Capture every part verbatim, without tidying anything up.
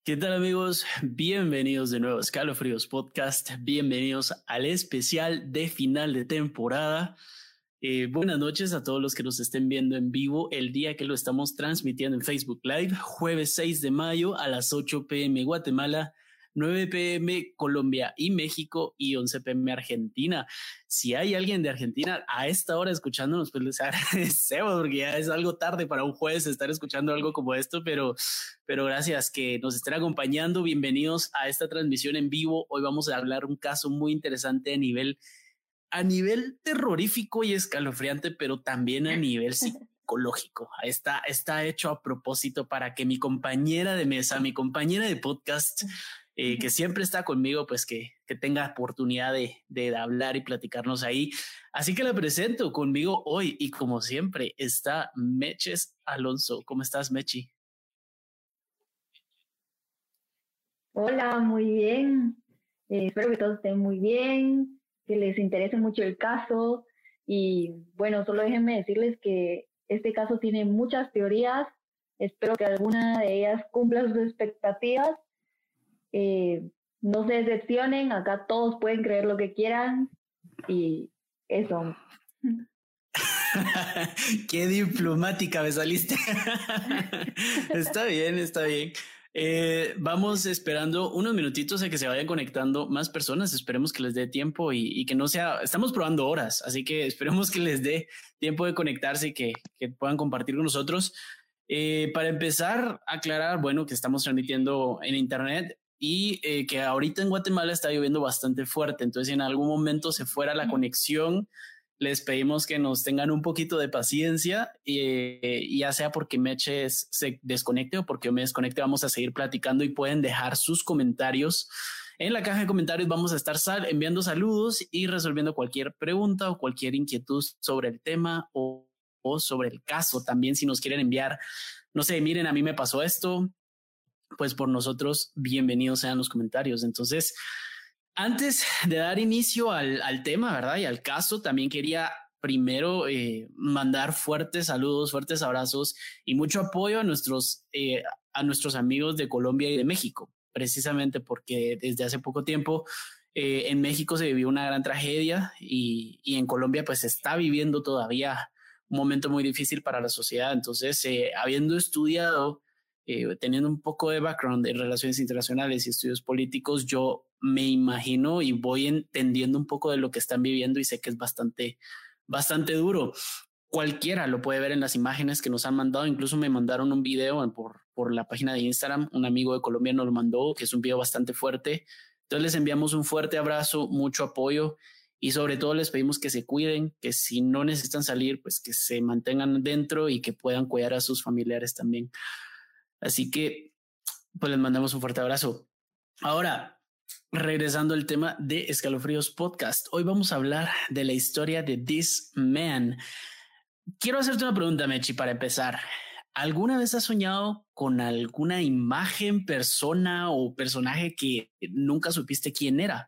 ¿Qué tal, amigos? Bienvenidos de nuevo a Escalofríos Podcast. Bienvenidos al especial de final de temporada. Eh, buenas noches a todos los que nos estén viendo en vivo el día que lo estamos transmitiendo en Facebook Live, jueves seis de mayo a las ocho p m Guatemala, nueve p m Colombia y México y once p m Argentina. Si hay alguien de Argentina a esta hora escuchándonos, pues les agradecemos porque ya es algo tarde para un jueves estar escuchando algo como esto, pero, pero gracias que nos estén acompañando. Bienvenidos a esta transmisión en vivo. Hoy vamos a hablar un caso muy interesante a nivel, a nivel terrorífico y escalofriante, pero también a nivel psicológico. Está, está hecho a propósito para que mi compañera de mesa, mi compañera de podcast, Eh, que siempre está conmigo, pues que, que tenga oportunidad de, de hablar y platicarnos ahí. Así que la presento conmigo hoy y como siempre está Meches Alonso. ¿Cómo estás, Mechi? Hola, muy bien. Eh, espero que todos estén muy bien, que les interese mucho el caso. Y bueno, solo déjenme decirles que este caso tiene muchas teorías. Espero que alguna de ellas cumpla sus expectativas. Eh, no se decepcionen, acá todos pueden creer lo que quieran y eso. Qué diplomática me saliste. Está bien, está bien. Eh, vamos esperando unos minutitos a que se vayan conectando más personas. Esperemos que les dé tiempo y, y que no sea, estamos probando horas, así que esperemos que les dé tiempo de conectarse y que, que puedan compartir con nosotros. Eh, para empezar, aclarar, bueno, que estamos transmitiendo en internet y eh, que ahorita en Guatemala está lloviendo bastante fuerte, entonces si en algún momento se fuera la conexión, les pedimos que nos tengan un poquito de paciencia y, y ya sea porque Meche se desconecte o porque yo me desconecte, vamos a seguir platicando y pueden dejar sus comentarios. En la caja de comentarios vamos a estar sal enviando saludos y resolviendo cualquier pregunta o cualquier inquietud sobre el tema o, o sobre el caso. También si nos quieren enviar, no sé, miren, a mí me pasó esto, pues por nosotros, bienvenidos sean los comentarios. Entonces, antes de dar inicio al, al tema, ¿verdad? Y al caso, también quería primero eh, mandar fuertes saludos, fuertes abrazos y mucho apoyo a nuestros, eh, a nuestros amigos de Colombia y de México, precisamente porque desde hace poco tiempo eh, en México se vivió una gran tragedia y, y en Colombia pues se está viviendo todavía un momento muy difícil para la sociedad. Entonces, eh, habiendo estudiado Eh, teniendo un poco de background en relaciones internacionales y estudios políticos, yo me imagino y voy entendiendo un poco de lo que están viviendo y sé que es bastante, bastante duro. Cualquiera lo puede ver en las imágenes que nos han mandado. Incluso me mandaron un video por, por la página de Instagram. Un amigo de Colombia nos lo mandó, que es un video bastante fuerte. Entonces les enviamos un fuerte abrazo, mucho apoyo y sobre todo les pedimos que se cuiden, que si no necesitan salir, pues que se mantengan dentro y que puedan cuidar a sus familiares también. Así que, pues les mandamos un fuerte abrazo. Ahora, regresando al tema de Escalofríos Podcast, hoy vamos a hablar de la historia de This Man. Quiero hacerte una pregunta, Mechi, para empezar. ¿Alguna vez has soñado con alguna imagen, persona o personaje que nunca supiste quién era?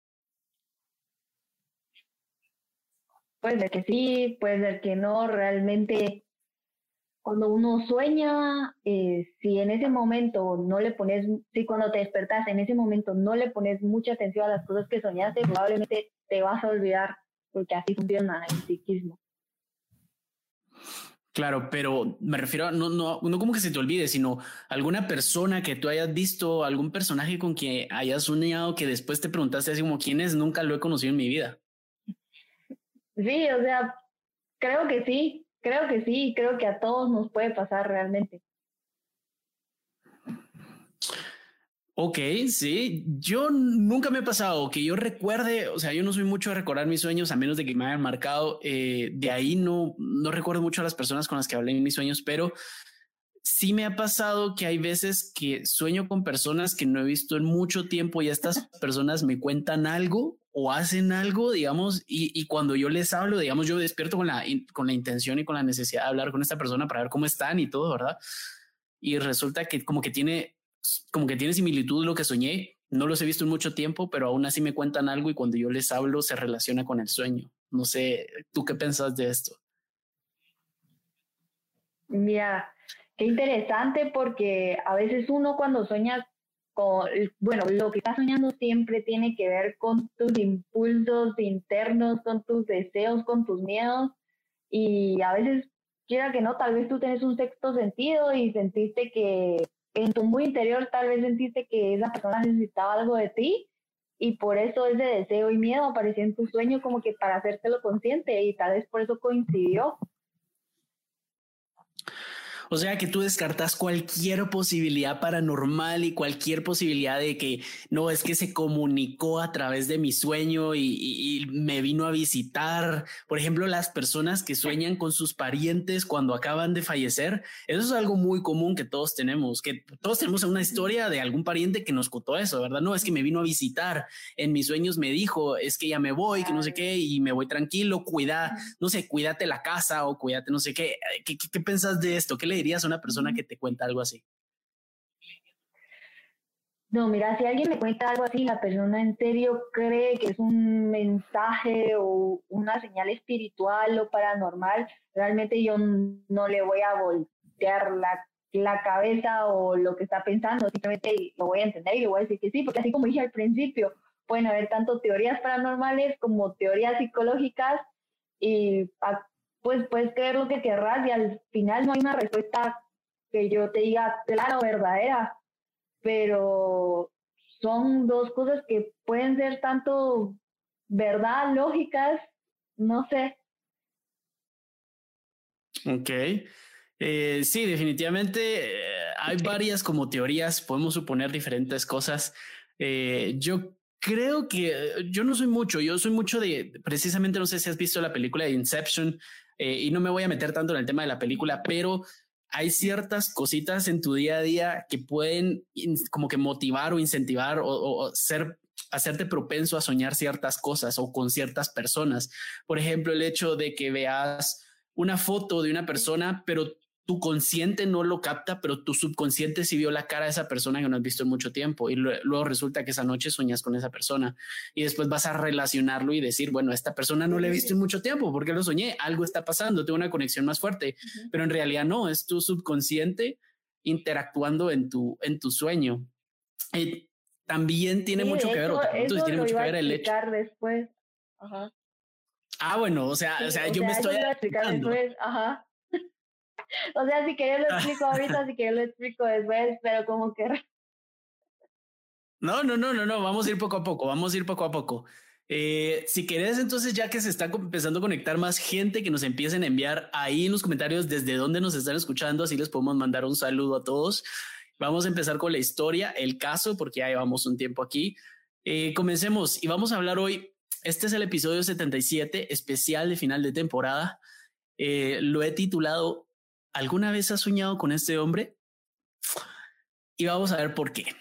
Puede ser que sí, puede ser que no, realmente. Cuando uno sueña, eh, si en ese momento no le pones, si cuando te despertas en ese momento no le pones mucha atención a las cosas que soñaste, probablemente te vas a olvidar, porque así funciona el psiquismo. Claro, pero me refiero a no, no, no como que se te olvide, sino alguna persona que tú hayas visto, algún personaje con quien hayas soñado que después te preguntaste así como quién es, nunca lo he conocido en mi vida. Sí, o sea, creo que sí, creo que sí, creo que a todos nos puede pasar realmente. Ok, sí, yo nunca me ha pasado que yo recuerde, o sea, yo no soy mucho de recordar mis sueños a menos de que me hayan marcado, eh, de ahí no, no recuerdo mucho a las personas con las que hablé en mis sueños, pero sí me ha pasado que hay veces que sueño con personas que no he visto en mucho tiempo y estas personas me cuentan algo o hacen algo, digamos, y, y cuando yo les hablo, digamos, yo despierto con la, con la intención y con la necesidad de hablar con esta persona para ver cómo están y todo, ¿verdad? Y resulta que como que tiene como que tiene similitud lo que soñé. No los he visto en mucho tiempo, pero aún así me cuentan algo y cuando yo les hablo se relaciona con el sueño. No sé, ¿tú qué pensás de esto? Mira, qué interesante porque a veces uno cuando sueña con, bueno, lo que estás soñando siempre tiene que ver con tus impulsos internos, con tus deseos, con tus miedos, y a veces, quiera que no, tal vez tú tenés un sexto sentido y sentiste que en tu muy interior tal vez sentiste que esa persona necesitaba algo de ti, y por eso ese deseo y miedo apareció en tu sueño como que para hacértelo consciente, y tal vez por eso coincidió. O sea que tú descartas cualquier posibilidad paranormal y cualquier posibilidad de que no, es que se comunicó a través de mi sueño y, y, y me vino a visitar. Por ejemplo, las personas que sueñan con sus parientes cuando acaban de fallecer. Eso es algo muy común que todos tenemos, que todos tenemos una historia de algún pariente que nos contó eso, ¿verdad? No, es que me vino a visitar. En mis sueños me dijo, es que ya me voy, que no sé qué, y me voy tranquilo, cuida, no sé, cuídate la casa o cuídate no sé qué. ¿Qué, qué, qué pensás de esto? ¿Qué le dirías a una persona que te cuenta algo así? No, mira, si alguien me cuenta algo así, la persona en serio cree que es un mensaje o una señal espiritual o paranormal, realmente yo no le voy a voltear la, la cabeza o lo que está pensando, simplemente lo voy a entender y le voy a decir que sí, porque así como dije al principio, pueden haber tanto teorías paranormales como teorías psicológicas, y pues puedes creer lo que querrás y al final no hay una respuesta que yo te diga clara o verdadera, pero son dos cosas que pueden ser tanto verdad, lógicas, no sé. Ok. Eh, sí, definitivamente eh, hay varias como teorías, podemos suponer diferentes cosas. Eh, yo creo que eh, yo no soy mucho, yo soy mucho de, precisamente no sé si has visto la película de Inception, eh, y no me voy a meter tanto en el tema de la película, pero hay ciertas cositas en tu día a día que pueden in, como que motivar o incentivar o, o ser, hacerte propenso a soñar ciertas cosas o con ciertas personas. Por ejemplo, el hecho de que veas una foto de una persona, pero tu consciente no lo capta, pero tu subconsciente sí vio la cara de esa persona que no has visto en mucho tiempo, y luego resulta que esa noche sueñas con esa persona y después vas a relacionarlo y decir, bueno, esta persona no la he visto en mucho tiempo porque lo soñé, algo está pasando, tengo una conexión más fuerte, uh-huh. Pero en realidad no, es tu subconsciente interactuando en tu, en tu sueño. Eh, también tiene sí, mucho que ver, eso, entonces tiene mucho que ver el hecho. Después. Ajá. Ah, bueno, o sea, sí, o sea, yo o sea, me estoy explicando. Después, ajá. O sea, si querés lo explico ahorita, si querés lo explico después, pero como que... No, no, no, no, no, vamos a ir poco a poco, vamos a ir poco a poco. Eh, si querés, entonces, ya que se está empezando a conectar más gente, que nos empiecen a enviar ahí en los comentarios desde dónde nos están escuchando, así les podemos mandar un saludo a todos. Vamos a empezar con la historia, el caso, porque ya llevamos un tiempo aquí. Eh, comencemos y vamos a hablar hoy. Este es el episodio setenta y siete, especial de final de temporada. Eh, lo he titulado ¿Alguna vez has soñado con este hombre? Y vamos a ver por qué.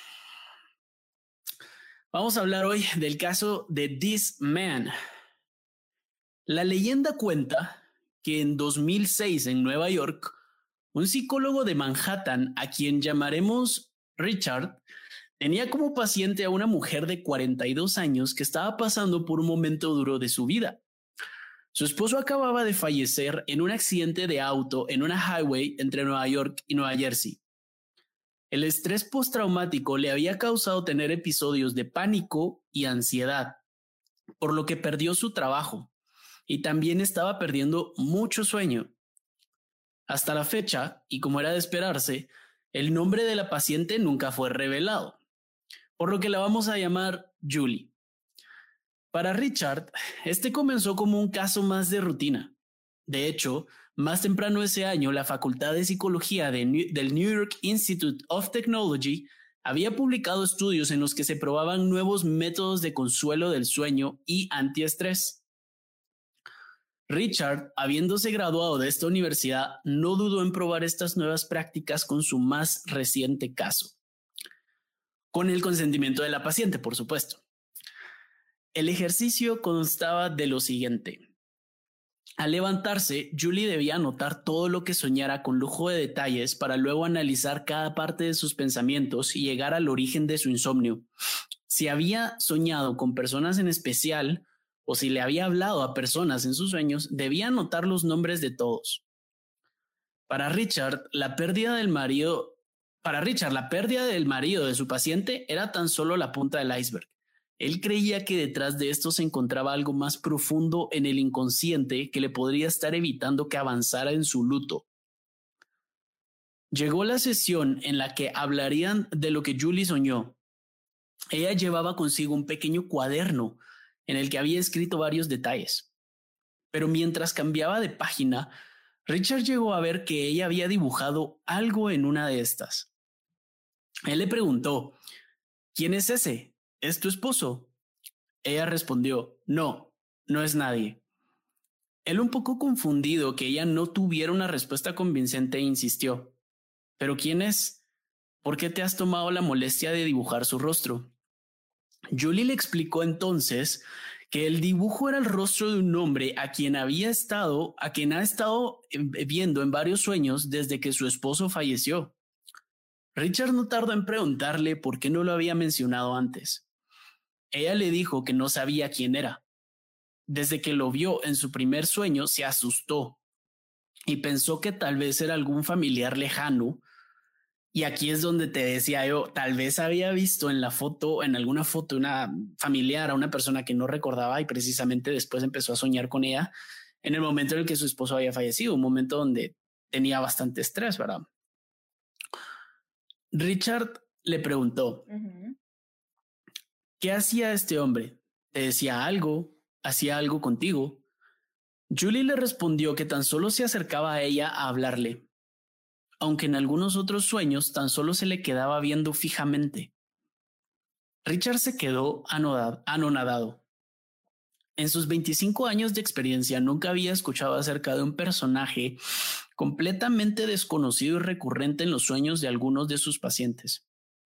Vamos a hablar hoy del caso de This Man. La leyenda cuenta que en dos mil seis en Nueva York, un psicólogo de Manhattan, a quien llamaremos Richard, tenía como paciente a una mujer de cuarenta y dos años que estaba pasando por un momento duro de su vida. Su esposo acababa de fallecer en un accidente de auto en una highway entre Nueva York y Nueva Jersey. El estrés postraumático le había causado tener episodios de pánico y ansiedad, por lo que perdió su trabajo y también estaba perdiendo mucho sueño. Hasta la fecha, y como era de esperarse, el nombre de la paciente nunca fue revelado, por lo que la vamos a llamar Julie. Para Richard, este comenzó como un caso más de rutina. De hecho, más temprano ese año, la Facultad de Psicología de New, del New York Institute of Technology había publicado estudios en los que se probaban nuevos métodos de consuelo del sueño y antiestrés. Richard, habiéndose graduado de esta universidad, no dudó en probar estas nuevas prácticas con su más reciente caso. Con el consentimiento de la paciente, por supuesto. El ejercicio constaba de lo siguiente. Al levantarse, Julie debía anotar todo lo que soñara con lujo de detalles para luego analizar cada parte de sus pensamientos y llegar al origen de su insomnio. Si había soñado con personas en especial o si le había hablado a personas en sus sueños, debía anotar los nombres de todos. Para Richard, la pérdida del marido Para Richard, la pérdida del marido de su paciente era tan solo la punta del iceberg. Él creía que detrás de esto se encontraba algo más profundo en el inconsciente que le podría estar evitando que avanzara en su luto. Llegó la sesión en la que hablarían de lo que Julie soñó. Ella llevaba consigo un pequeño cuaderno en el que había escrito varios detalles. Pero mientras cambiaba de página, Richard llegó a ver que ella había dibujado algo en una de estas. Él le preguntó, ¿quién es ese? ¿Es tu esposo? Ella respondió, no, no es nadie. Él, un poco confundido que ella no tuviera una respuesta convincente, insistió, ¿pero quién es? ¿Por qué te has tomado la molestia de dibujar su rostro? Julie le explicó entonces que el dibujo era el rostro de un hombre a quien había estado, a quien ha estado viendo en varios sueños desde que su esposo falleció. Richard no tardó en preguntarle por qué no lo había mencionado antes. Ella le dijo que no sabía quién era. Desde que lo vio en su primer sueño, se asustó y pensó que tal vez era algún familiar lejano. Y aquí es donde te decía yo, tal vez había visto en la foto, en alguna foto, una familiar, a una persona que no recordaba y precisamente después empezó a soñar con ella en el momento en el que su esposo había fallecido, un momento donde tenía bastante estrés, ¿verdad? Richard le preguntó, uh-huh. ¿Qué hacía este hombre? ¿Te decía algo? ¿Hacía algo contigo? Julie le respondió que tan solo se acercaba a ella a hablarle, aunque en algunos otros sueños tan solo se le quedaba viendo fijamente. Richard se quedó anonadado. En sus veinticinco años de experiencia nunca había escuchado acerca de un personaje completamente desconocido y recurrente en los sueños de algunos de sus pacientes.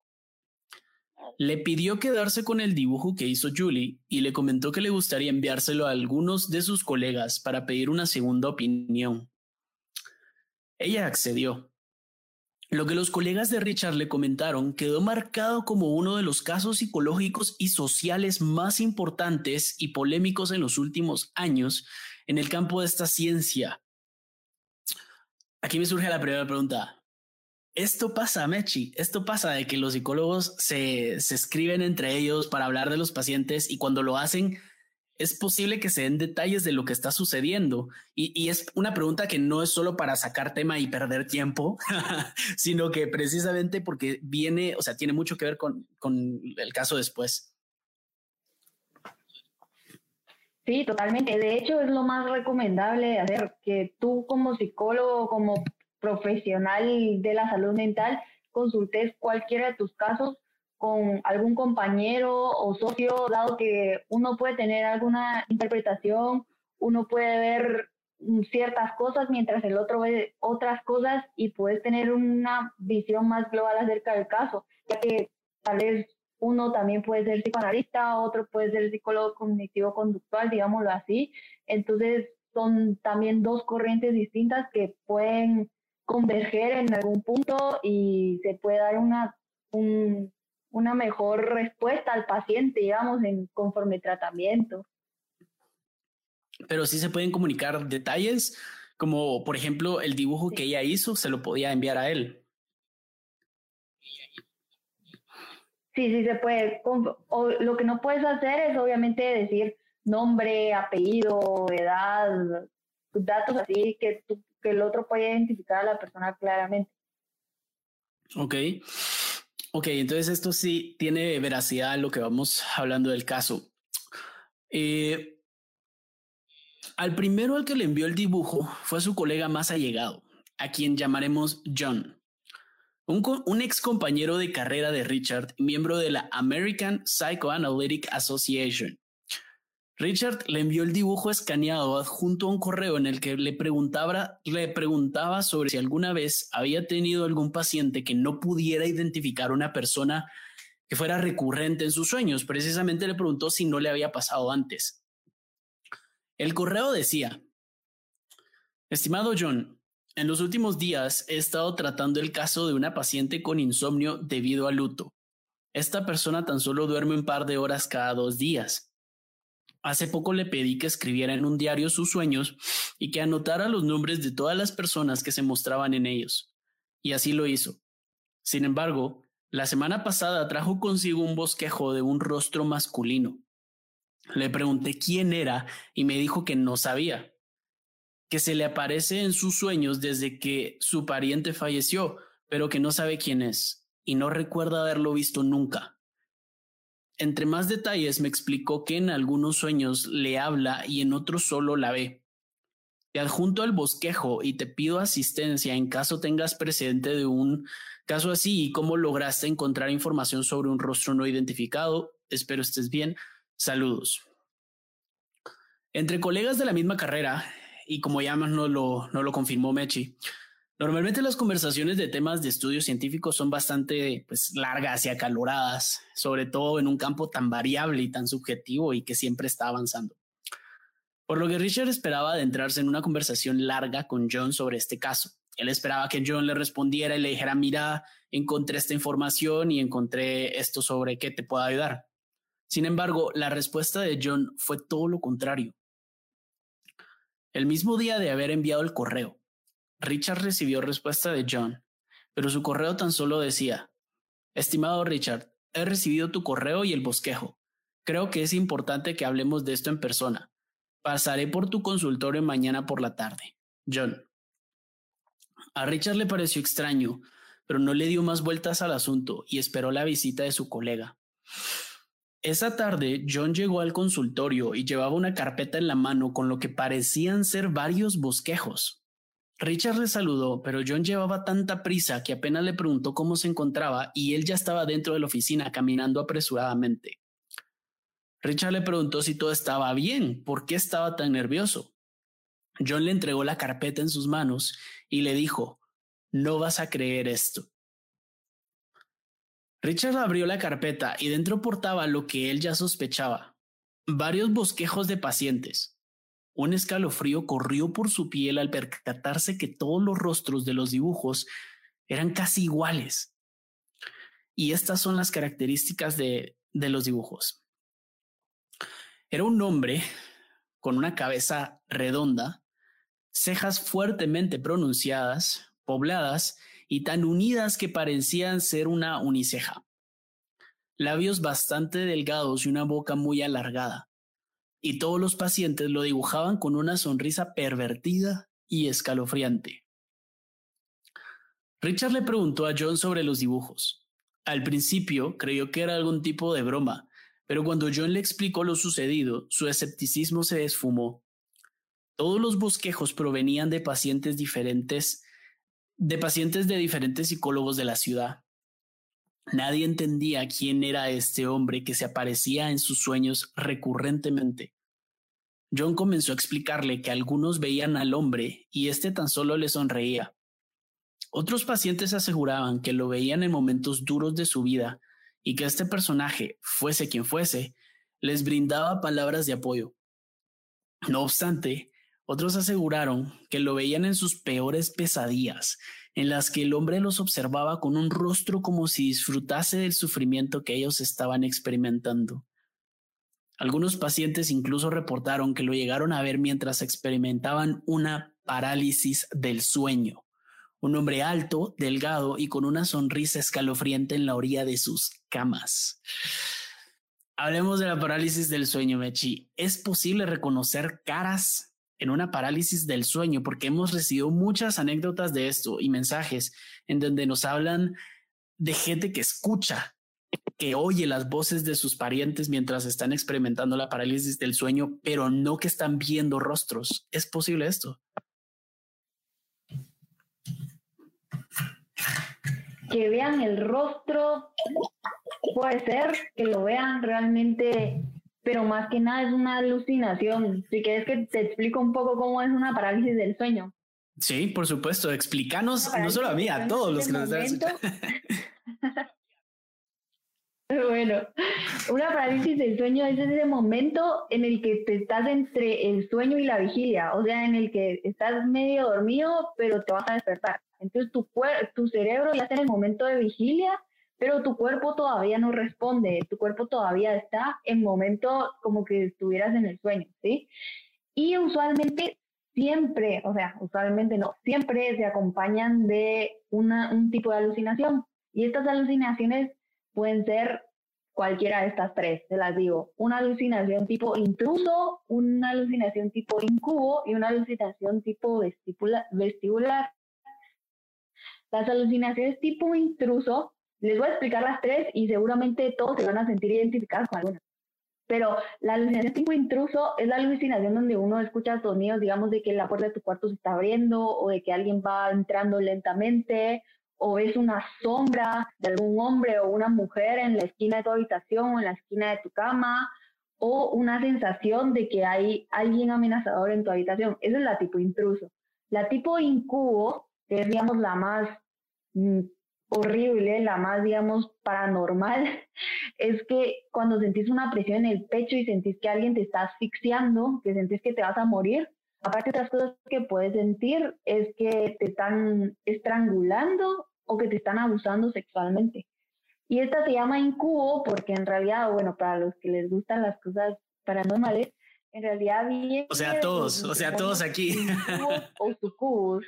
Le pidió quedarse con el dibujo que hizo Julie y le comentó que le gustaría enviárselo a algunos de sus colegas para pedir una segunda opinión. Ella accedió. Lo que los colegas de Richard le comentaron quedó marcado como uno de los casos psicológicos y sociales más importantes y polémicos en los últimos años en el campo de esta ciencia. Aquí me surge la primera pregunta. Esto pasa, Mechi, esto pasa de que los psicólogos se, se escriben entre ellos para hablar de los pacientes y cuando lo hacen es posible que se den detalles de lo que está sucediendo. Y, y es una pregunta que no es solo para sacar tema y perder tiempo, sino que precisamente porque viene, o sea, tiene mucho que ver con, con el caso después. Sí, totalmente. De hecho, es lo más recomendable de hacer, que tú como psicólogo, como profesional de la salud mental, consultes cualquiera de tus casos con algún compañero o socio, dado que uno puede tener alguna interpretación, uno puede ver ciertas cosas mientras el otro ve otras cosas y puedes tener una visión más global acerca del caso, ya que tal vez uno también puede ser psicoanalista, otro puede ser psicólogo cognitivo-conductual, digámoslo así. Entonces son también dos corrientes distintas que pueden converger en algún punto y se puede dar una un una mejor respuesta al paciente, digamos, en conforme tratamiento. Pero sí se pueden comunicar detalles, como por ejemplo el dibujo sí. que ella hizo, se lo podía enviar a él. Sí, sí se puede. O lo que no puedes hacer es obviamente decir nombre, apellido, edad, datos así que, tú, que el otro puede identificar a la persona claramente. Ok. Ok, entonces esto sí tiene veracidad en lo que vamos hablando del caso. Eh, al primero al que le envió el dibujo fue su colega más allegado, a quien llamaremos John, un, un ex compañero de carrera de Richard, miembro de la American Psychoanalytic Association. Richard le envió el dibujo escaneado adjunto a un correo en el que le preguntaba, le preguntaba sobre si alguna vez había tenido algún paciente que no pudiera identificar una persona que fuera recurrente en sus sueños. Precisamente le preguntó si no le había pasado antes. El correo decía: estimado John, en los últimos días he estado tratando el caso de una paciente con insomnio debido al luto. Esta persona tan solo duerme un par de horas cada dos días. Hace poco le pedí que escribiera en un diario sus sueños y que anotara los nombres de todas las personas que se mostraban en ellos. Y así lo hizo. Sin embargo, la semana pasada trajo consigo un bosquejo de un rostro masculino. Le pregunté quién era y me dijo que no sabía, que se le aparece en sus sueños desde que su pariente falleció, pero que no sabe quién es y no recuerda haberlo visto nunca. Entre más detalles me explicó que en algunos sueños le habla y en otros solo la ve. Te adjunto al bosquejo y te pido asistencia en caso tengas presente de un caso así y cómo lograste encontrar información sobre un rostro no identificado. Espero estés bien. Saludos. Entre colegas de la misma carrera, y como ya más no lo, no lo confirmó Mechi, normalmente las conversaciones de temas de estudios científicos son bastante pues, largas y acaloradas, sobre todo en un campo tan variable y tan subjetivo y que siempre está avanzando. Por lo que Richard esperaba adentrarse en una conversación larga con John sobre este caso. Él esperaba que John le respondiera y le dijera, mira, encontré esta información y encontré esto sobre qué te puedo ayudar. Sin embargo, la respuesta de John fue todo lo contrario. El mismo día de haber enviado el correo, Richard recibió respuesta de John, pero su correo tan solo decía, estimado Richard, he recibido tu correo y el bosquejo. Creo que es importante que hablemos de esto en persona. Pasaré por tu consultorio mañana por la tarde. John. A Richard le pareció extraño, pero no le dio más vueltas al asunto y esperó la visita de su colega. Esa tarde, John llegó al consultorio y llevaba una carpeta en la mano con lo que parecían ser varios bosquejos. Richard le saludó, pero John llevaba tanta prisa que apenas le preguntó cómo se encontraba y él ya estaba dentro de la oficina caminando apresuradamente. Richard le preguntó si todo estaba bien, por qué estaba tan nervioso. John le entregó la carpeta en sus manos y le dijo, no vas a creer esto. Richard abrió la carpeta y dentro portaba lo que él ya sospechaba, varios bosquejos de pacientes. Un escalofrío corrió por su piel al percatarse que todos los rostros de los dibujos eran casi iguales. Y estas son las características de, de los dibujos. Era un hombre con una cabeza redonda, cejas fuertemente pronunciadas, pobladas y tan unidas que parecían ser una uniceja. Labios bastante delgados y una boca muy alargada. Y todos los pacientes lo dibujaban con una sonrisa pervertida y escalofriante. Richard le preguntó a John sobre los dibujos. Al principio creyó que era algún tipo de broma, pero cuando John le explicó lo sucedido, su escepticismo se esfumó. Todos los bosquejos provenían de pacientes diferentes, de pacientes de diferentes psicólogos de la ciudad. Nadie entendía quién era este hombre que se aparecía en sus sueños recurrentemente. John comenzó a explicarle que algunos veían al hombre y este tan solo le sonreía. Otros pacientes aseguraban que lo veían en momentos duros de su vida y que este personaje, fuese quien fuese, les brindaba palabras de apoyo. No obstante, otros aseguraron que lo veían en sus peores pesadillas, en las que el hombre los observaba con un rostro como si disfrutase del sufrimiento que ellos estaban experimentando. Algunos pacientes incluso reportaron que lo llegaron a ver mientras experimentaban una parálisis del sueño. Un hombre alto, delgado y con una sonrisa escalofriante en la orilla de sus camas. Hablemos de la parálisis del sueño, Mechi. ¿Es posible reconocer caras en una parálisis del sueño? Porque hemos recibido muchas anécdotas de esto y mensajes en donde nos hablan de gente que escucha, que oye las voces de sus parientes mientras están experimentando la parálisis del sueño, pero no que están viendo rostros. ¿Es posible esto? Que vean el rostro, puede ser que lo vean realmente, pero más que nada es una alucinación. Si quieres que te explico un poco cómo es una parálisis del sueño. Sí, por supuesto. Explícanos, no solo a mí, a todos los que nos están escuchando. Bueno, una parálisis del sueño es ese momento en el que te estás entre el sueño y la vigilia, o sea, en el que estás medio dormido, pero te vas a despertar. Entonces tu, cuer- tu cerebro ya está en el momento de vigilia, pero tu cuerpo todavía no responde, tu cuerpo todavía está en momento como que estuvieras en el sueño, ¿sí? Y usualmente siempre, o sea, usualmente no, siempre se acompañan de una, un tipo de alucinación. Y estas alucinaciones pueden ser cualquiera de estas tres, te las digo. Una alucinación tipo intruso, una alucinación tipo incubo y una alucinación tipo vestibular. Las alucinaciones tipo intruso, les voy a explicar las tres y seguramente todos se van a sentir identificados con alguna. Pero la alucinación tipo intruso es la alucinación donde uno escucha sonidos, digamos, de que la puerta de tu cuarto se está abriendo o de que alguien va entrando lentamente, o ves una sombra de algún hombre o una mujer en la esquina de tu habitación o en la esquina de tu cama, o una sensación de que hay alguien amenazador en tu habitación. Esa es la tipo intruso. La tipo incubo, que es, digamos, la más mm, horrible, la más, digamos, paranormal, es que cuando sentís una presión en el pecho y sentís que alguien te está asfixiando, que sentís que te vas a morir. Aparte, otras cosas que puedes sentir es que te están estrangulando o que te están abusando sexualmente. Y esta se llama incubo porque en realidad, bueno, para los que les gustan las cosas paranormales, en realidad viene... O sea, todos, o sea, todos aquí. Incubos o sucubos.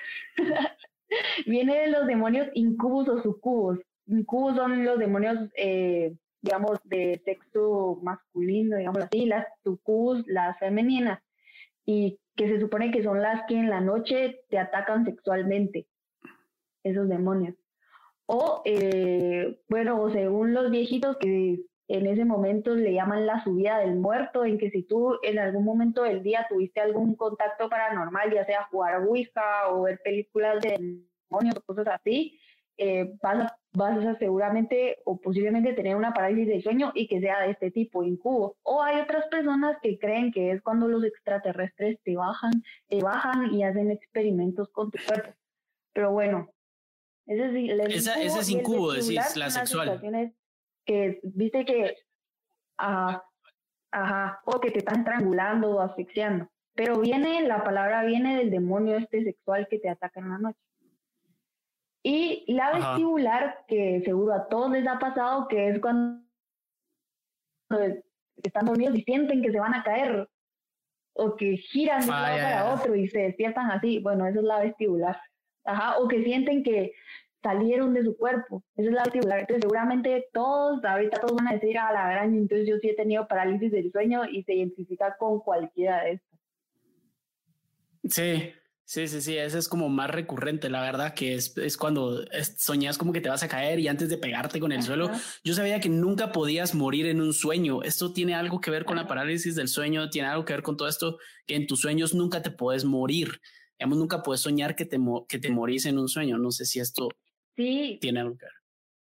Viene de los demonios incubos o sucubos. Incubos son los demonios, eh, digamos, de sexo masculino, digamos así, las sucubos, las femeninas. Y que se supone que son las que en la noche te atacan sexualmente, esos demonios. O, eh, bueno, según los viejitos que en ese momento le llaman la subida del muerto, en que si tú en algún momento del día tuviste algún contacto paranormal, ya sea jugar Ouija o ver películas de demonios o cosas así, eh, vas, a, vas a seguramente o posiblemente tener una parálisis del sueño y que sea de este tipo, incubo. O hay otras personas que creen que es cuando los extraterrestres te bajan, te bajan y hacen experimentos con tu cuerpo. Pero bueno, ese es, el Esa, incubo, ese es incubo, decís, la sexual. Que viste que, ajá, ajá, o que te están estrangulando o asfixiando. Pero viene, la palabra viene del demonio este sexual que te ataca en la noche. Y la vestibular, ajá, que seguro a todos les ha pasado, que es cuando están dormidos y sienten que se van a caer, o que giran de un lado para otro y se despiertan así. Bueno, eso es la vestibular. Ajá, o que sienten que salieron de su cuerpo. Esa es la vestibular. Entonces, seguramente todos, ahorita todos van a decir, a la gran, entonces yo sí he tenido parálisis del sueño y se identifica con cualquiera de estas. Sí, sí, sí, sí, esa es como más recurrente, la verdad, que es, es cuando es, soñas como que te vas a caer y antes de pegarte con el Ajá. suelo. Yo sabía que nunca podías morir en un sueño. Esto tiene algo que ver con Ajá. la parálisis del sueño, tiene algo que ver con todo esto, que en tus sueños nunca te puedes morir. Digamos, nunca puedes soñar que te, que te morís en un sueño. No sé si esto sí. tiene algo que ver.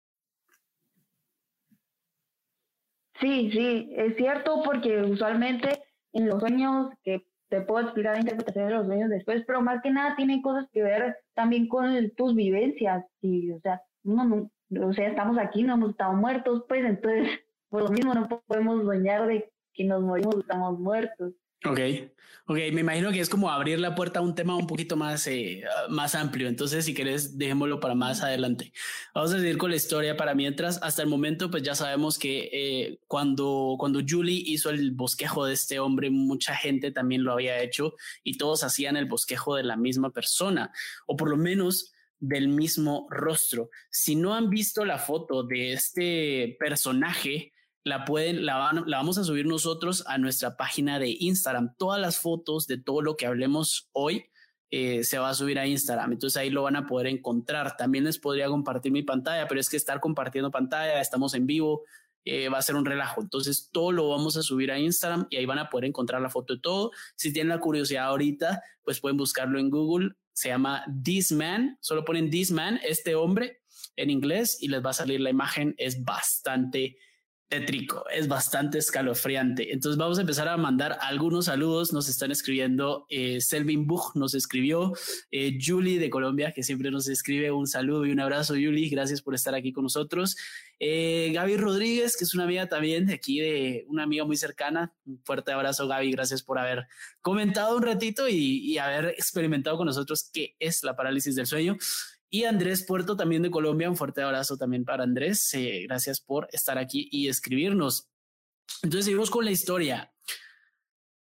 Sí, sí, es cierto, porque usualmente en los sueños, que te puedo explicar la interpretación de los sueños después, pero más que nada tienen cosas que ver también con tus vivencias. Y, o sea, no, no, o sea, estamos aquí, no hemos estado muertos, pues entonces, por lo mismo no podemos soñar de que nos morimos, estamos muertos. Ok, ok, me imagino que es como abrir la puerta a un tema un poquito más, eh, más amplio, entonces si querés dejémoslo para más adelante. Vamos a seguir con la historia para mientras. Hasta el momento pues ya sabemos que eh, cuando, cuando Julie hizo el bosquejo de este hombre, mucha gente también lo había hecho y todos hacían el bosquejo de la misma persona, o por lo menos del mismo rostro. Si no han visto la foto de este personaje, La, pueden, la, van, la vamos a subir nosotros a nuestra página de Instagram. Todas las fotos de todo lo que hablemos hoy eh, se va a subir a Instagram. Entonces ahí lo van a poder encontrar. También les podría compartir mi pantalla, pero es que estar compartiendo pantalla, estamos en vivo, eh, va a ser un relajo. Entonces todo lo vamos a subir a Instagram y ahí van a poder encontrar la foto de todo. Si tienen la curiosidad ahorita, pues pueden buscarlo en Google. Se llama This Man. Solo ponen This Man, este hombre, en inglés y les va a salir la imagen. Es bastante tétrico, es bastante escalofriante. Entonces vamos a empezar a mandar algunos saludos. Nos están escribiendo eh, Selvin Bug nos escribió, eh, Julie de Colombia, que siempre nos escribe. Un saludo y un abrazo, Julie, gracias por estar aquí con nosotros. eh, Gaby Rodríguez, que es una amiga también de aquí, de una amiga muy cercana. Un fuerte abrazo, Gaby, gracias por haber comentado un ratito y, y haber experimentado con nosotros qué es la parálisis del sueño. Y Andrés Puerto, también de Colombia, un fuerte abrazo también para Andrés. Eh, gracias por estar aquí y escribirnos. Entonces seguimos con la historia.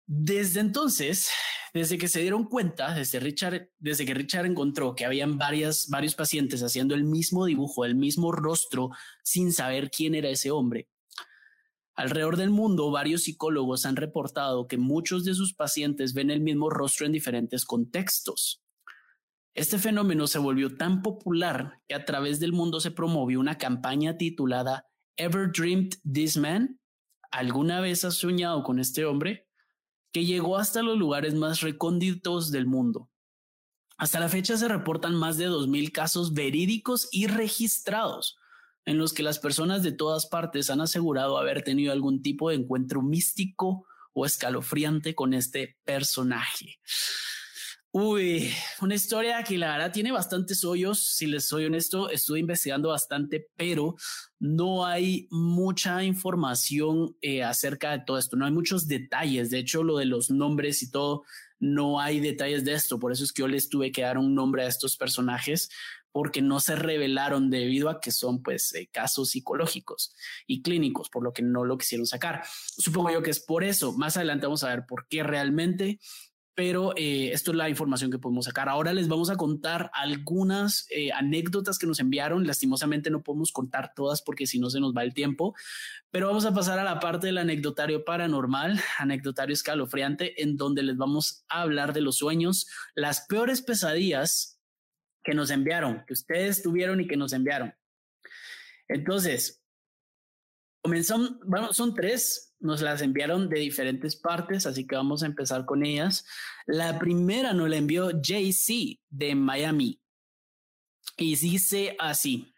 Desde entonces, desde que se dieron cuenta, desde, Richard, desde que Richard encontró que habían varias, varios pacientes haciendo el mismo dibujo, el mismo rostro, sin saber quién era ese hombre, alrededor del mundo, varios psicólogos han reportado que muchos de sus pacientes ven el mismo rostro en diferentes contextos. Este fenómeno se volvió tan popular que a través del mundo se promovió una campaña titulada ¿Ever Dreamed This Man? ¿Alguna vez has soñado con este hombre? Que llegó hasta los lugares más recónditos del mundo. Hasta la fecha se reportan más de dos mil casos verídicos y registrados, en los que las personas de todas partes han asegurado haber tenido algún tipo de encuentro místico o escalofriante con este personaje. Uy, una historia que la verdad tiene bastantes hoyos. Si les soy honesto, estuve investigando bastante, pero no hay mucha información eh, acerca de todo esto. No hay muchos detalles. De hecho, lo de los nombres y todo, no hay detalles de esto. Por eso es que yo les tuve que dar un nombre a estos personajes, porque no se revelaron debido a que son pues eh, casos psicológicos y clínicos, por lo que no lo quisieron sacar. Supongo yo que es por eso. Más adelante vamos a ver por qué realmente, pero eh, esto es la información que podemos sacar. Ahora les vamos a contar algunas eh, anécdotas que nos enviaron. Lastimosamente no podemos contar todas porque si no se nos va el tiempo, pero vamos a pasar a la parte del anecdotario paranormal, anecdotario escalofriante, en donde les vamos a hablar de los sueños, las peores pesadillas que nos enviaron, que ustedes tuvieron y que nos enviaron. Entonces, comenzamos, bueno, son tres, nos las enviaron de diferentes partes, así que vamos a empezar con ellas. La primera nos la envió J C de Miami y dice así: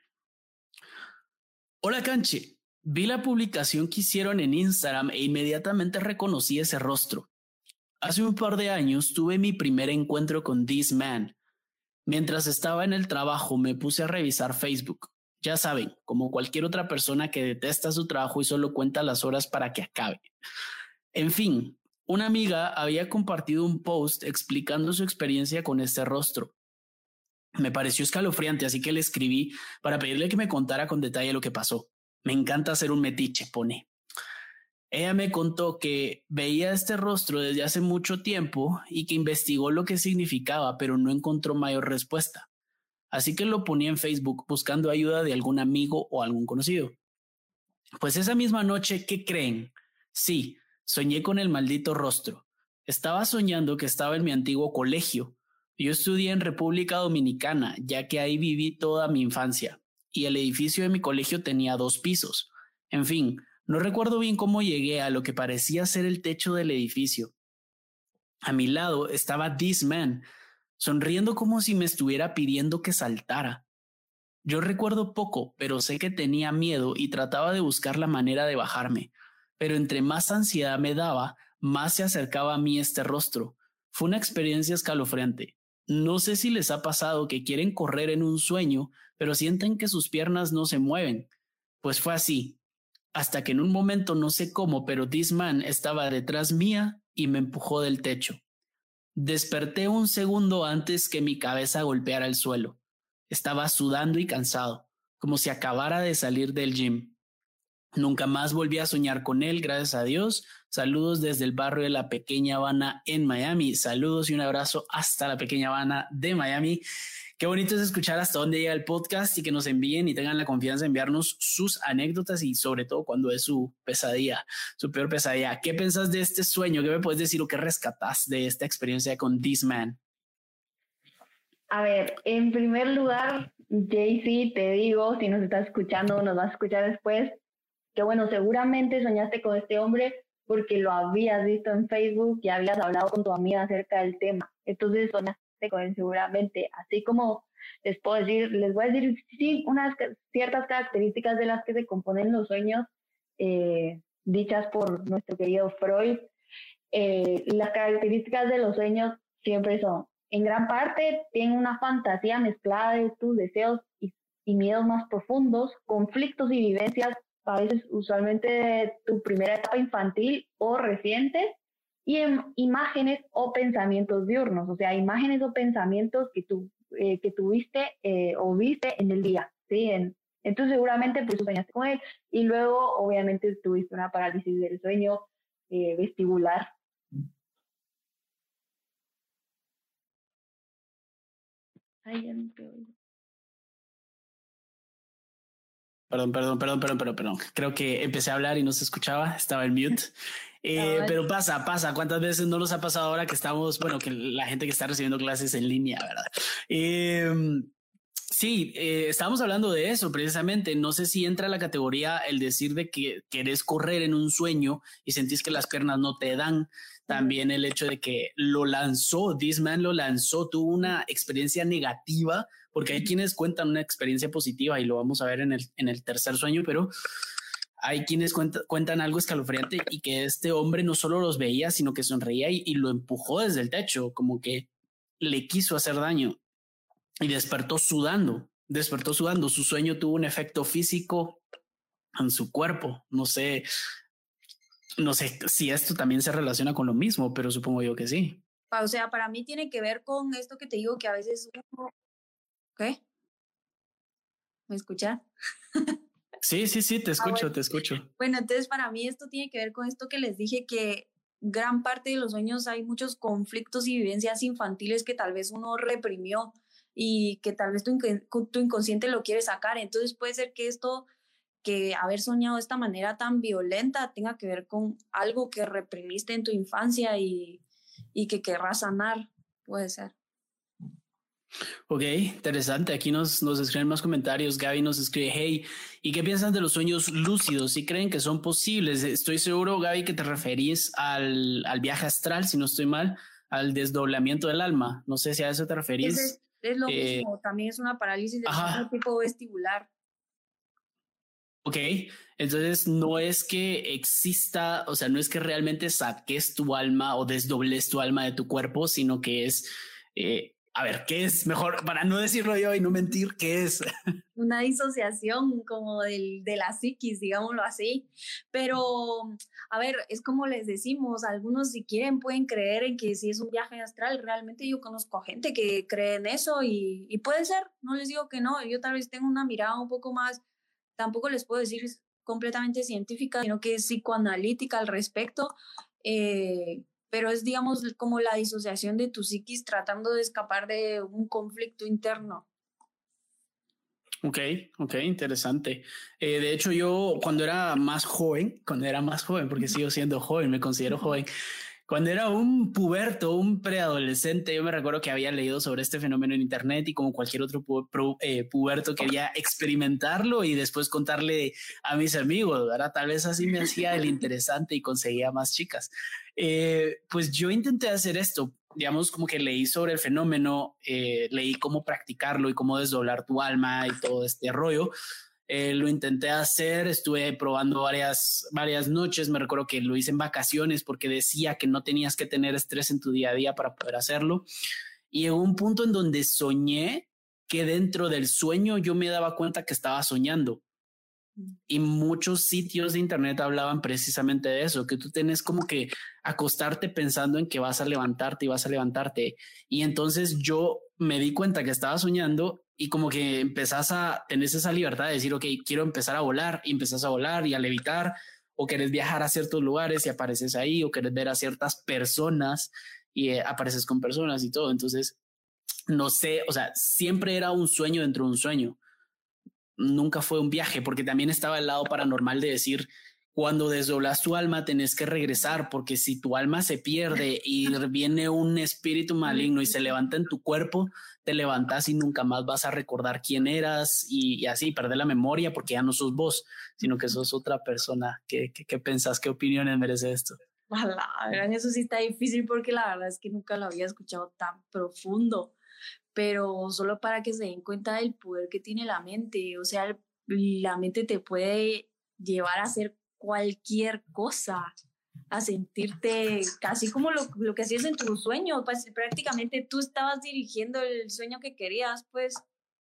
hola Canche, vi la publicación que hicieron en Instagram e inmediatamente reconocí ese rostro. Hace un par de años tuve mi primer encuentro con This Man. Mientras estaba en el trabajo me puse a revisar Facebook. Ya saben, como cualquier otra persona que detesta su trabajo y solo cuenta las horas para que acabe. En fin, una amiga había compartido un post explicando su experiencia con este rostro. Me pareció escalofriante, así que le escribí para pedirle que me contara con detalle lo que pasó. Me encanta hacer un metiche, pone. Ella me contó que veía este rostro desde hace mucho tiempo y que investigó lo que significaba, pero no encontró mayor respuesta. Así que lo ponía en Facebook buscando ayuda de algún amigo o algún conocido. Pues esa misma noche, ¿qué creen? Sí, soñé con el maldito rostro. Estaba soñando que estaba en mi antiguo colegio. Yo estudié en República Dominicana, ya que ahí viví toda mi infancia, y el edificio de mi colegio tenía dos pisos. En fin, no recuerdo bien cómo llegué a lo que parecía ser el techo del edificio. A mi lado estaba This Man, sonriendo como si me estuviera pidiendo que saltara. Yo recuerdo poco, pero sé que tenía miedo y trataba de buscar la manera de bajarme. Pero entre más ansiedad me daba, más se acercaba a mí este rostro. Fue una experiencia escalofriante. No sé si les ha pasado que quieren correr en un sueño, pero sienten que sus piernas no se mueven. Pues fue así. Hasta que en un momento, no sé cómo, pero This Man estaba detrás mía y me empujó del techo. Desperté un segundo antes que mi cabeza golpeara el suelo. Estaba sudando y cansado, como si acabara de salir del gym. Nunca más volví a soñar con él, gracias a Dios. Saludos desde el barrio de La Pequeña Habana en Miami. Saludos y un abrazo hasta La Pequeña Habana de Miami. Qué bonito es escuchar hasta dónde llega el podcast y que nos envíen y tengan la confianza de enviarnos sus anécdotas y sobre todo cuando es su pesadilla, su peor pesadilla. ¿Qué pensás de este sueño? ¿Qué me puedes decir o qué rescatás de esta experiencia con This Man? A ver, en primer lugar, Jaycee, te digo, si nos estás escuchando, nos vas a escuchar después, que bueno, seguramente soñaste con este hombre porque lo habías visto en Facebook y habías hablado con tu amiga acerca del tema. Entonces soñaste con él seguramente. Así como les puedo decir, les voy a decir, sí, unas ciertas características de las que se componen los sueños, eh, dichas por nuestro querido Freud. Eh, las características de los sueños siempre son, en gran parte, tienen una fantasía mezclada de tus deseos y, y miedos más profundos, conflictos y vivencias, a veces usualmente de tu primera etapa infantil o reciente, y en imágenes o pensamientos diurnos, o sea, imágenes o pensamientos que, tú, eh, que tuviste eh, o viste en el día, ¿sí? En, entonces seguramente pues tú soñaste con él y luego obviamente tuviste una parálisis del sueño eh, vestibular. Ay, ya no te oigo. Perdón, perdón, perdón, perdón, perdón, perdón. Creo que empecé a hablar y no se escuchaba, estaba en mute. Eh, Ay. pero pasa, pasa. ¿Cuántas veces no nos ha pasado ahora que estamos, bueno, que la gente que está recibiendo clases en línea, ¿verdad? Eh, sí, eh, estábamos hablando de eso precisamente. No sé si entra la categoría el decir de que querés correr en un sueño y sentís que las piernas no te dan. También el hecho de que lo lanzó, This Man lo lanzó, tuvo una experiencia negativa, porque hay quienes cuentan una experiencia positiva y lo vamos a ver en el, en el tercer sueño, pero hay quienes cuenta, cuentan algo escalofriante y que este hombre no solo los veía, sino que sonreía y, y lo empujó desde el techo, como que le quiso hacer daño y despertó sudando, despertó sudando. Su sueño tuvo un efecto físico en su cuerpo. No sé, no sé si esto también se relaciona con lo mismo, pero supongo yo que sí. O sea, para mí tiene que ver con esto que te digo que a veces uno... ¿Qué? ¿Me escuchas? Sí, sí, sí, te escucho, ah, bueno. te escucho. Bueno, entonces para mí esto tiene que ver con esto que les dije, que gran parte de los sueños hay muchos conflictos y vivencias infantiles que tal vez uno reprimió y que tal vez tu, inc- tu inconsciente lo quiere sacar. Entonces puede ser que esto, que haber soñado de esta manera tan violenta tenga que ver con algo que reprimiste en tu infancia y, y que querrás sanar, puede ser. Ok, interesante. Aquí nos, nos escriben más comentarios. Gaby nos escribe, hey, ¿y qué piensan de los sueños lúcidos? ¿Sí creen que son posibles? Estoy seguro, Gaby, que te referís al, al viaje astral, si no estoy mal, al desdoblamiento del alma. No sé si a eso te referís. Es, es lo eh, mismo, también es una parálisis del sueño tipo vestibular. Ok, entonces no es que exista, o sea, no es que realmente saques tu alma o desdobles tu alma de tu cuerpo, sino que es... Eh, a ver, ¿qué es? Mejor, para no decirlo yo y no mentir, ¿qué es? Una disociación como del, de la psiquis, digámoslo así. Pero, a ver, es como les decimos, algunos si quieren pueden creer en que si es un viaje astral. Realmente yo conozco a gente que cree en eso y, y puede ser, no les digo que no. Yo tal vez tengo una mirada un poco más, tampoco les puedo decir completamente científica, sino que es psicoanalítica al respecto. Eh, pero es, digamos, como la disociación de tu psiquis tratando de escapar de un conflicto interno. Ok, ok, interesante. Eh, de hecho, yo cuando era más joven, cuando era más joven, porque sigo siendo joven, me considero joven, cuando era un puberto, un preadolescente, yo me recuerdo que había leído sobre este fenómeno en internet y como cualquier otro pu pu eh, puberto quería experimentarlo y después contarle a mis amigos, ¿verdad? Tal vez así me hacía el interesante y conseguía más chicas. Eh, pues yo intenté hacer esto, digamos, como que leí sobre el fenómeno, eh, leí cómo practicarlo y cómo desdoblar tu alma y todo este rollo. Eh, lo intenté hacer, estuve probando varias, varias noches, me recuerdo que lo hice en vacaciones porque decía que no tenías que tener estrés en tu día a día para poder hacerlo. Y llegó un punto en donde soñé que dentro del sueño yo me daba cuenta que estaba soñando. Y muchos sitios de internet hablaban precisamente de eso, que tú tienes como que acostarte pensando en que vas a levantarte y vas a levantarte. Y entonces yo me di cuenta que estaba soñando y como que empezás a tener esa libertad de decir, ok, quiero empezar a volar y empezás a volar y a levitar, o querés viajar a ciertos lugares y apareces ahí, o querés ver a ciertas personas y eh, apareces con personas y todo. Entonces, no sé, o sea, siempre era un sueño dentro de un sueño. Nunca fue un viaje, porque también estaba el lado paranormal de decir, cuando desdoblas tu alma tenés que regresar, porque si tu alma se pierde y viene un espíritu maligno y se levanta en tu cuerpo, te levantas y nunca más vas a recordar quién eras y, y así perder la memoria porque ya no sos vos, sino que sos otra persona. ¿Qué, qué, qué pensás? ¿Qué opiniones merece esto? La verdad, eso sí está difícil porque la verdad es que nunca lo había escuchado tan profundo. Pero solo para que se den cuenta del poder que tiene la mente. O sea, la mente te puede llevar a hacer cualquier cosa, a sentirte casi como lo, lo que hacías en tu sueño. Pues prácticamente tú estabas dirigiendo el sueño que querías, pues.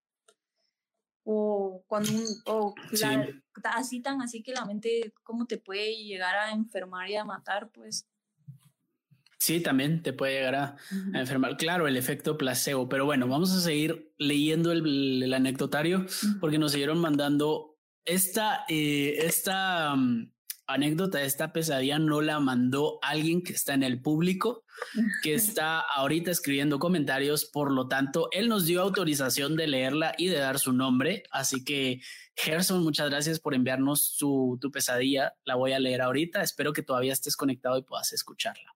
O cuando un, o Sí. la, así tan así que la mente como te puede llegar a enfermar y a matar, pues. Sí, también te puede llegar a, uh-huh. a enfermar. Claro, el efecto placebo. Pero bueno, vamos a seguir leyendo el, el anecdotario uh-huh. porque nos siguieron mandando esta, eh, esta, um, anécdota de esta pesadilla no la mandó alguien que está en el público, que está ahorita escribiendo comentarios, por lo tanto, él nos dio autorización de leerla y de dar su nombre, así que Gerson, muchas gracias por enviarnos su, tu pesadilla, la voy a leer ahorita, espero que todavía estés conectado y puedas escucharla.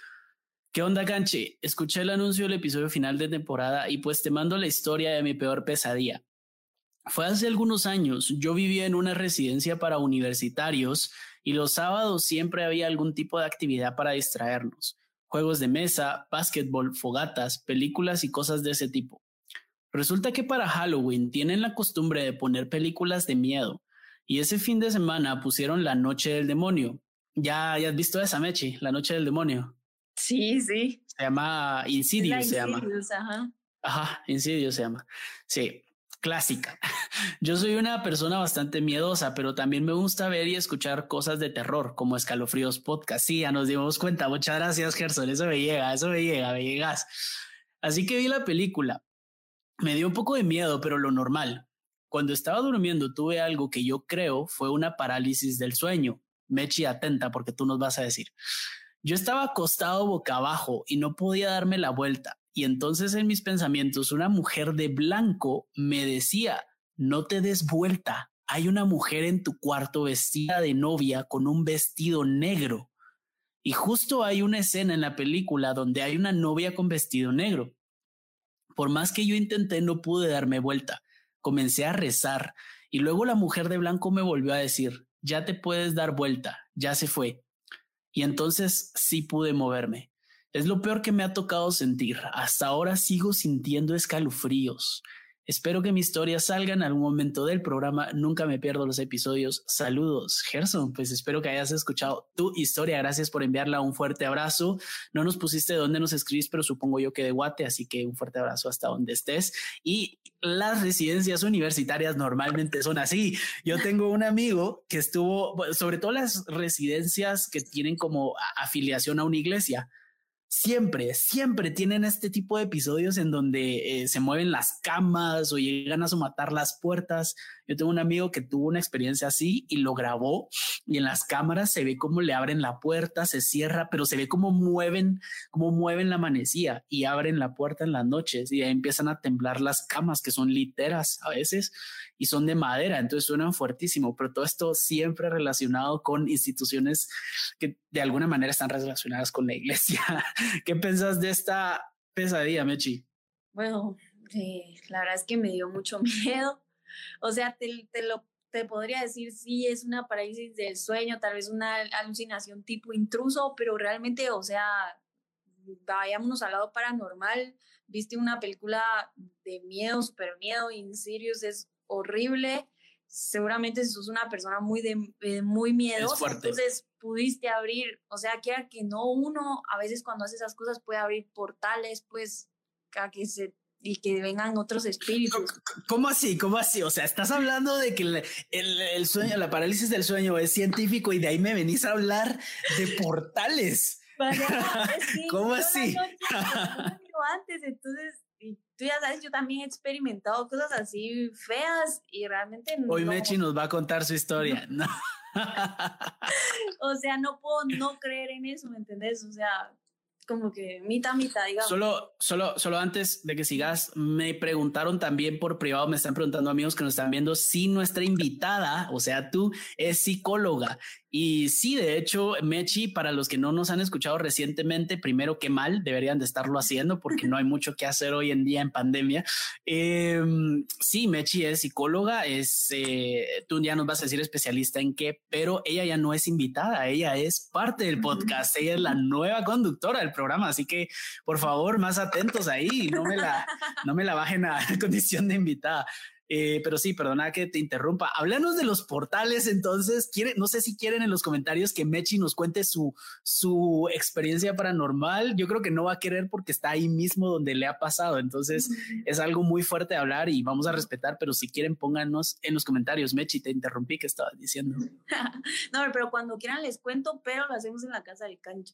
¿Qué onda, Canche? Escuché el anuncio del episodio final de temporada y pues te mando la historia de mi peor pesadilla. Fue hace algunos años, yo vivía en una residencia para universitarios y los sábados siempre había algún tipo de actividad para distraernos. Juegos de mesa, básquetbol, fogatas, películas y cosas de ese tipo. Resulta que para Halloween tienen la costumbre de poner películas de miedo y ese fin de semana pusieron La Noche del Demonio. ¿Ya, ya has visto esa, Mechi? La Noche del Demonio. Sí, sí. Se llama Insidious, se llama. Ajá. Ajá, Insidious se llama. Sí, clásica. Yo soy una persona bastante miedosa, pero también me gusta ver y escuchar cosas de terror, como Escalofríos Podcast. Sí, ya nos dimos cuenta. Muchas gracias, Gerson. Eso me llega, eso me llega, me llegas. Así que vi la película. Me dio un poco de miedo, pero lo normal. Cuando estaba durmiendo tuve algo que yo creo fue una parálisis del sueño. Mechi, atenta porque tú nos vas a decir. Yo estaba acostado boca abajo y no podía darme la vuelta. Y entonces en mis pensamientos una mujer de blanco me decía, no te des vuelta. Hay una mujer en tu cuarto vestida de novia con un vestido negro. Y justo hay una escena en la película donde hay una novia con vestido negro. Por más que yo intenté, no pude darme vuelta. Comencé a rezar y luego la mujer de blanco me volvió a decir, ya te puedes dar vuelta, ya se fue. Y entonces sí pude moverme. Es lo peor que me ha tocado sentir. Hasta ahora sigo sintiendo escalofríos. Espero que mi historia salga en algún momento del programa. Nunca me pierdo los episodios. Saludos, Gerson. Pues espero que hayas escuchado tu historia. Gracias por enviarla. Un fuerte abrazo. No nos pusiste de dónde nos escribís, pero supongo yo que de Guate, así que un fuerte abrazo hasta donde estés. Y las residencias universitarias normalmente son así. Yo tengo un amigo que estuvo, sobre todo las residencias que tienen como afiliación a una iglesia. Siempre, siempre tienen este tipo de episodios en donde eh, se mueven las camas o llegan a somatar las puertas. Yo tengo un amigo que tuvo una experiencia así y lo grabó y en las cámaras se ve cómo le abren la puerta, se cierra, pero se ve cómo mueven, cómo mueven la manecilla y abren la puerta en las noches y ahí empiezan a temblar las camas que son literas a veces y son de madera, entonces suenan fuertísimo, pero todo esto siempre relacionado con instituciones que de alguna manera están relacionadas con la iglesia. ¿Qué pensás de esta pesadilla, Mechi? Bueno, eh, la verdad es que me dio mucho miedo. O sea, te, te lo te podría decir, sí, es una parálisis del sueño, tal vez una alucinación tipo intruso, pero realmente, o sea, vayámonos al lado paranormal. Viste una película de miedo, super miedo, Insidious, es horrible. Seguramente si sos una persona muy, de, eh, muy miedosa, entonces pudiste abrir, o sea, quiera que no, uno a veces cuando hace esas cosas puede abrir portales, pues, a que se, y que vengan otros espíritus. ¿Cómo así? ¿Cómo así? O sea, estás hablando de que el, el, el sueño, la parálisis del sueño es científico y de ahí me venís a hablar de portales. Vaya, es que ¿Cómo así? Noche, antes, entonces... Y tú ya sabes, yo también he experimentado cosas así feas y realmente no. Hoy Mechi nos va a contar su historia. No. O sea, no puedo no creer en eso, ¿me entendés? O sea, como que mitad, mitad, digamos. Solo, solo, solo antes de que sigas, me preguntaron también por privado, me están preguntando amigos que nos están viendo si nuestra invitada, o sea, tú, es psicóloga. Y sí, de hecho, Mechi, para los que no nos han escuchado recientemente, primero, qué mal, deberían de estarlo haciendo porque no hay mucho que hacer hoy en día en pandemia. Eh, sí, Mechi es psicóloga, es, eh, tú ya nos vas a decir especialista en qué, pero ella ya no es invitada, ella es parte del podcast, ella es la nueva conductora del programa, así que por favor, más atentos ahí, no me la, no me la bajen a condición de invitada. Eh, pero sí, perdona que te interrumpa. Háblanos de los portales, entonces. ¿Quiere, no sé si quieren en los comentarios que Mechi nos cuente su, su experiencia paranormal. Yo creo que no va a querer porque está ahí mismo donde le ha pasado. Entonces uh-huh. es algo muy fuerte de hablar y vamos a respetar, pero si quieren pónganos en los comentarios. Mechi, te interrumpí, ¿qué estabas diciendo? No, pero cuando quieran les cuento, pero lo hacemos en la casa del Cancho.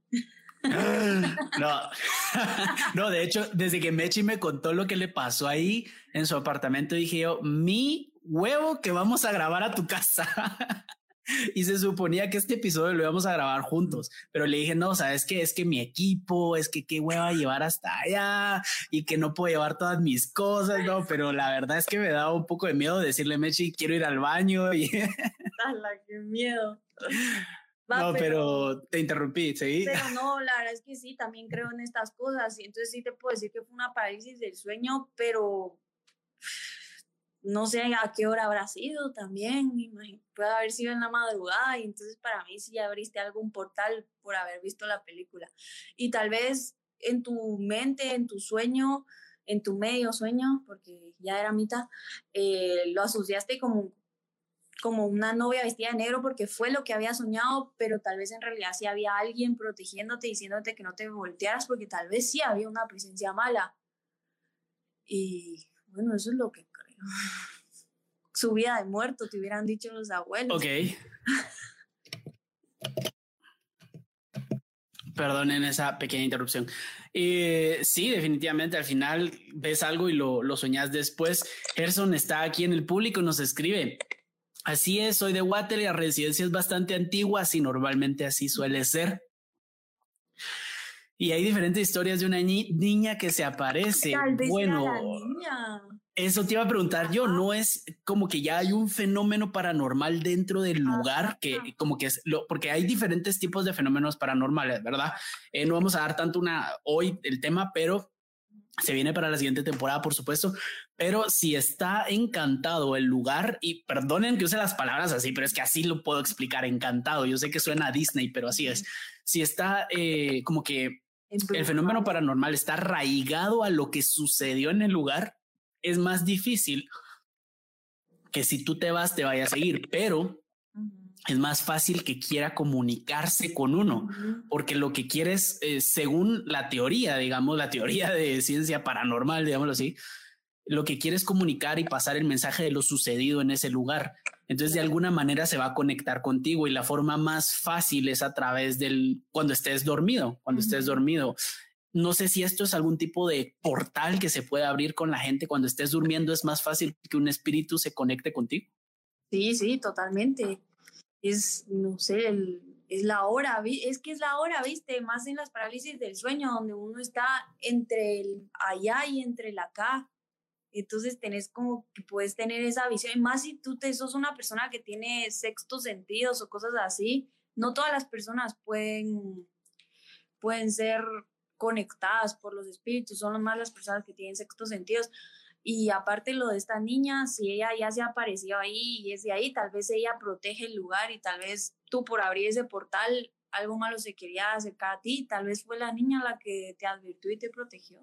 No, no, de hecho, desde que Mechi me contó lo que le pasó ahí en su apartamento, dije yo, mi huevo que vamos a grabar a tu casa. y se suponía que este episodio lo íbamos a grabar juntos, pero le dije, no, sabes que es que mi equipo, es que qué hueva llevar hasta allá y que no puedo llevar todas mis cosas, no, pero la verdad es que me daba un poco de miedo decirle, Mechi, quiero ir al baño y... ¡Hala, qué miedo! Va, no, pero, pero te interrumpí, ¿sí? Pero no, la verdad es que sí, también creo en estas cosas y entonces sí te puedo decir que fue una parálisis del sueño, pero no sé a qué hora habrá sido también, puede haber sido en la madrugada y entonces para mí sí abriste algún portal por haber visto la película y tal vez en tu mente, en tu sueño, en tu medio sueño, porque ya era mitad, eh, lo asociaste como como una novia vestida de negro porque fue lo que había soñado, pero tal vez en realidad sí había alguien protegiéndote, diciéndote que no te voltearas, porque tal vez sí había una presencia mala. Y bueno, eso es lo que creo. Su vida de muerto, te hubieran dicho los abuelos. Ok. Perdonen esa pequeña interrupción. Eh, sí, definitivamente al final ves algo y lo, lo soñás después. Gerson está aquí en el público y nos escribe: así es, soy de Water y la residencia es bastante antigua, así normalmente así suele ser. Y hay diferentes historias de una ni niña que se aparece. Tal vez bueno, era la niña. Eso te iba a preguntar yo, no es como que ya hay un fenómeno paranormal dentro del lugar, ajá, que como que es lo, porque hay diferentes tipos de fenómenos paranormales, ¿verdad? Eh, no vamos a dar tanto una hoy el tema, pero se viene para la siguiente temporada, por supuesto. Pero si está encantado el lugar, y perdonen que use las palabras así, pero es que así lo puedo explicar, encantado. Yo sé que suena a Disney, pero así es. Si está eh, como que el fenómeno paranormal está arraigado a lo que sucedió en el lugar, es más difícil que si tú te vas, te vaya a seguir, pero uh-huh. es más fácil que quiera comunicarse con uno, uh-huh. porque lo que quieres, eh, según la teoría, digamos, la teoría de ciencia paranormal, digámoslo así, lo que quiere es comunicar y pasar el mensaje de lo sucedido en ese lugar. Entonces, de alguna manera se va a conectar contigo y la forma más fácil es a través del cuando estés dormido, cuando uh-huh. estés dormido. No sé si esto es algún tipo de portal que se puede abrir con la gente cuando estés durmiendo. Es más fácil que un espíritu se conecte contigo. Sí, sí, totalmente. Es, no sé, el, es la hora, es que es la hora, viste, más en las parálisis del sueño, donde uno está entre el allá y entre el acá. Entonces tenés como que puedes tener esa visión, y más si tú te sos una persona que tiene sextos sentidos o cosas así. No todas las personas pueden, pueden ser conectadas por los espíritus, son más las personas que tienen sextos sentidos. Y aparte lo de esta niña, si ella ya se apareció ahí y es de ahí, tal vez ella protege el lugar y tal vez tú por abrir ese portal algo malo se quería acercar a ti, tal vez fue la niña la que te advirtió y te protegió.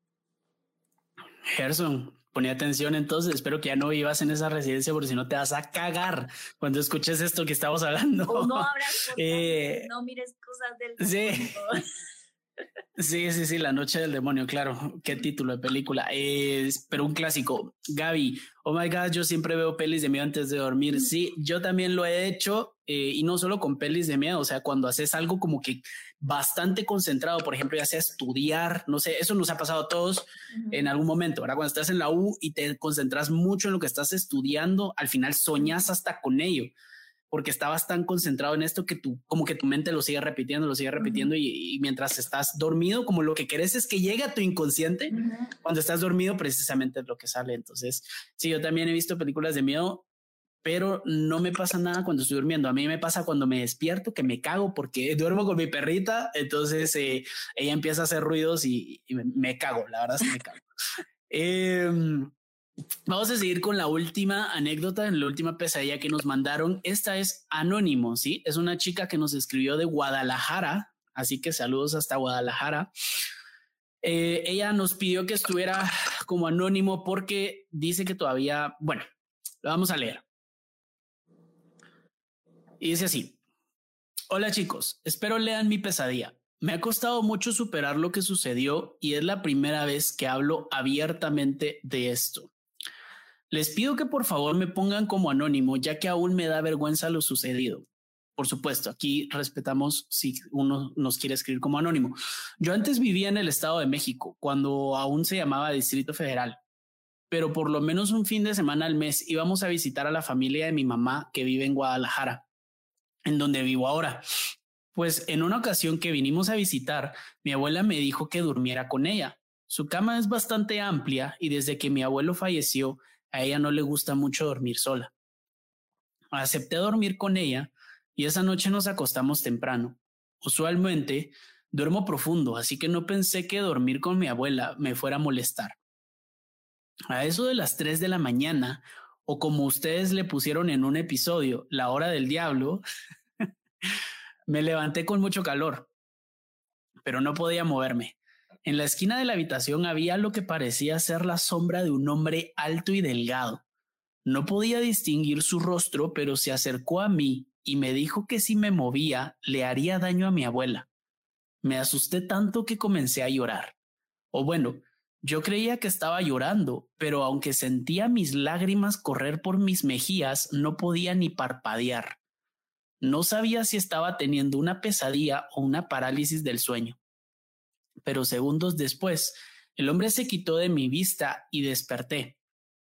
Gerson, ponía atención entonces, espero que ya no vivas en esa residencia porque si no te vas a cagar cuando escuches esto que estamos hablando. O no abras cosas, eh, no mires cosas del sí. Sí, sí, sí, La Noche del Demonio, claro, qué título de película, es, pero un clásico. Gaby, oh my God, yo siempre veo pelis de miedo antes de dormir. Sí, yo también lo he hecho, eh, y no solo con pelis de miedo, o sea, cuando haces algo como que bastante concentrado, por ejemplo, ya sea estudiar, no sé, eso nos ha pasado a todos uh-huh. en algún momento, ¿verdad? Cuando estás en la U y te concentras mucho en lo que estás estudiando, al final soñas hasta con ello, porque estabas tan concentrado en esto que tú, como que tu mente lo sigue repitiendo, lo sigue repitiendo uh-huh. y, y mientras estás dormido, como lo que querés es que llegue a tu inconsciente, uh-huh. cuando estás dormido precisamente es lo que sale. Entonces, sí, yo también he visto películas de miedo, pero no me pasa nada cuando estoy durmiendo. A mí me pasa cuando me despierto que me cago porque duermo con mi perrita, entonces eh, ella empieza a hacer ruidos y, y me, me cago, la verdad es que me cago. eh, Vamos a seguir con la última anécdota, la última pesadilla que nos mandaron. Esta es anónimo, ¿sí? Es una chica que nos escribió de Guadalajara, así que saludos hasta Guadalajara. Eh, ella nos pidió que estuviera como anónimo porque dice que todavía... Bueno, lo vamos a leer. Y dice así: hola chicos, espero lean mi pesadilla. Me ha costado mucho superar lo que sucedió y es la primera vez que hablo abiertamente de esto. Les pido que por favor me pongan como anónimo, ya que aún me da vergüenza lo sucedido. Por supuesto, aquí respetamos si uno nos quiere escribir como anónimo. Yo antes vivía en el Estado de México, cuando aún se llamaba Distrito Federal, pero por lo menos un fin de semana al mes íbamos a visitar a la familia de mi mamá que vive en Guadalajara. en donde vivo ahora. Pues en una ocasión que vinimos a visitar, mi abuela me dijo que durmiera con ella. Su cama es bastante amplia y desde que mi abuelo falleció, a ella no le gusta mucho dormir sola. Acepté dormir con ella y esa noche nos acostamos temprano. Usualmente duermo profundo, así que no pensé que dormir con mi abuela me fuera a molestar. A eso de las tres de la mañana, o como ustedes le pusieron en un episodio, la hora del diablo, me levanté con mucho calor, pero no podía moverme. En la esquina de la habitación había lo que parecía ser la sombra de un hombre alto y delgado. No podía distinguir su rostro, pero se acercó a mí y me dijo que si me movía le haría daño a mi abuela. Me asusté tanto que comencé a llorar. O bueno, yo creía que estaba llorando, pero aunque sentía mis lágrimas correr por mis mejillas, no podía ni parpadear. No sabía si estaba teniendo una pesadilla o una parálisis del sueño. Pero segundos después, el hombre se quitó de mi vista y desperté.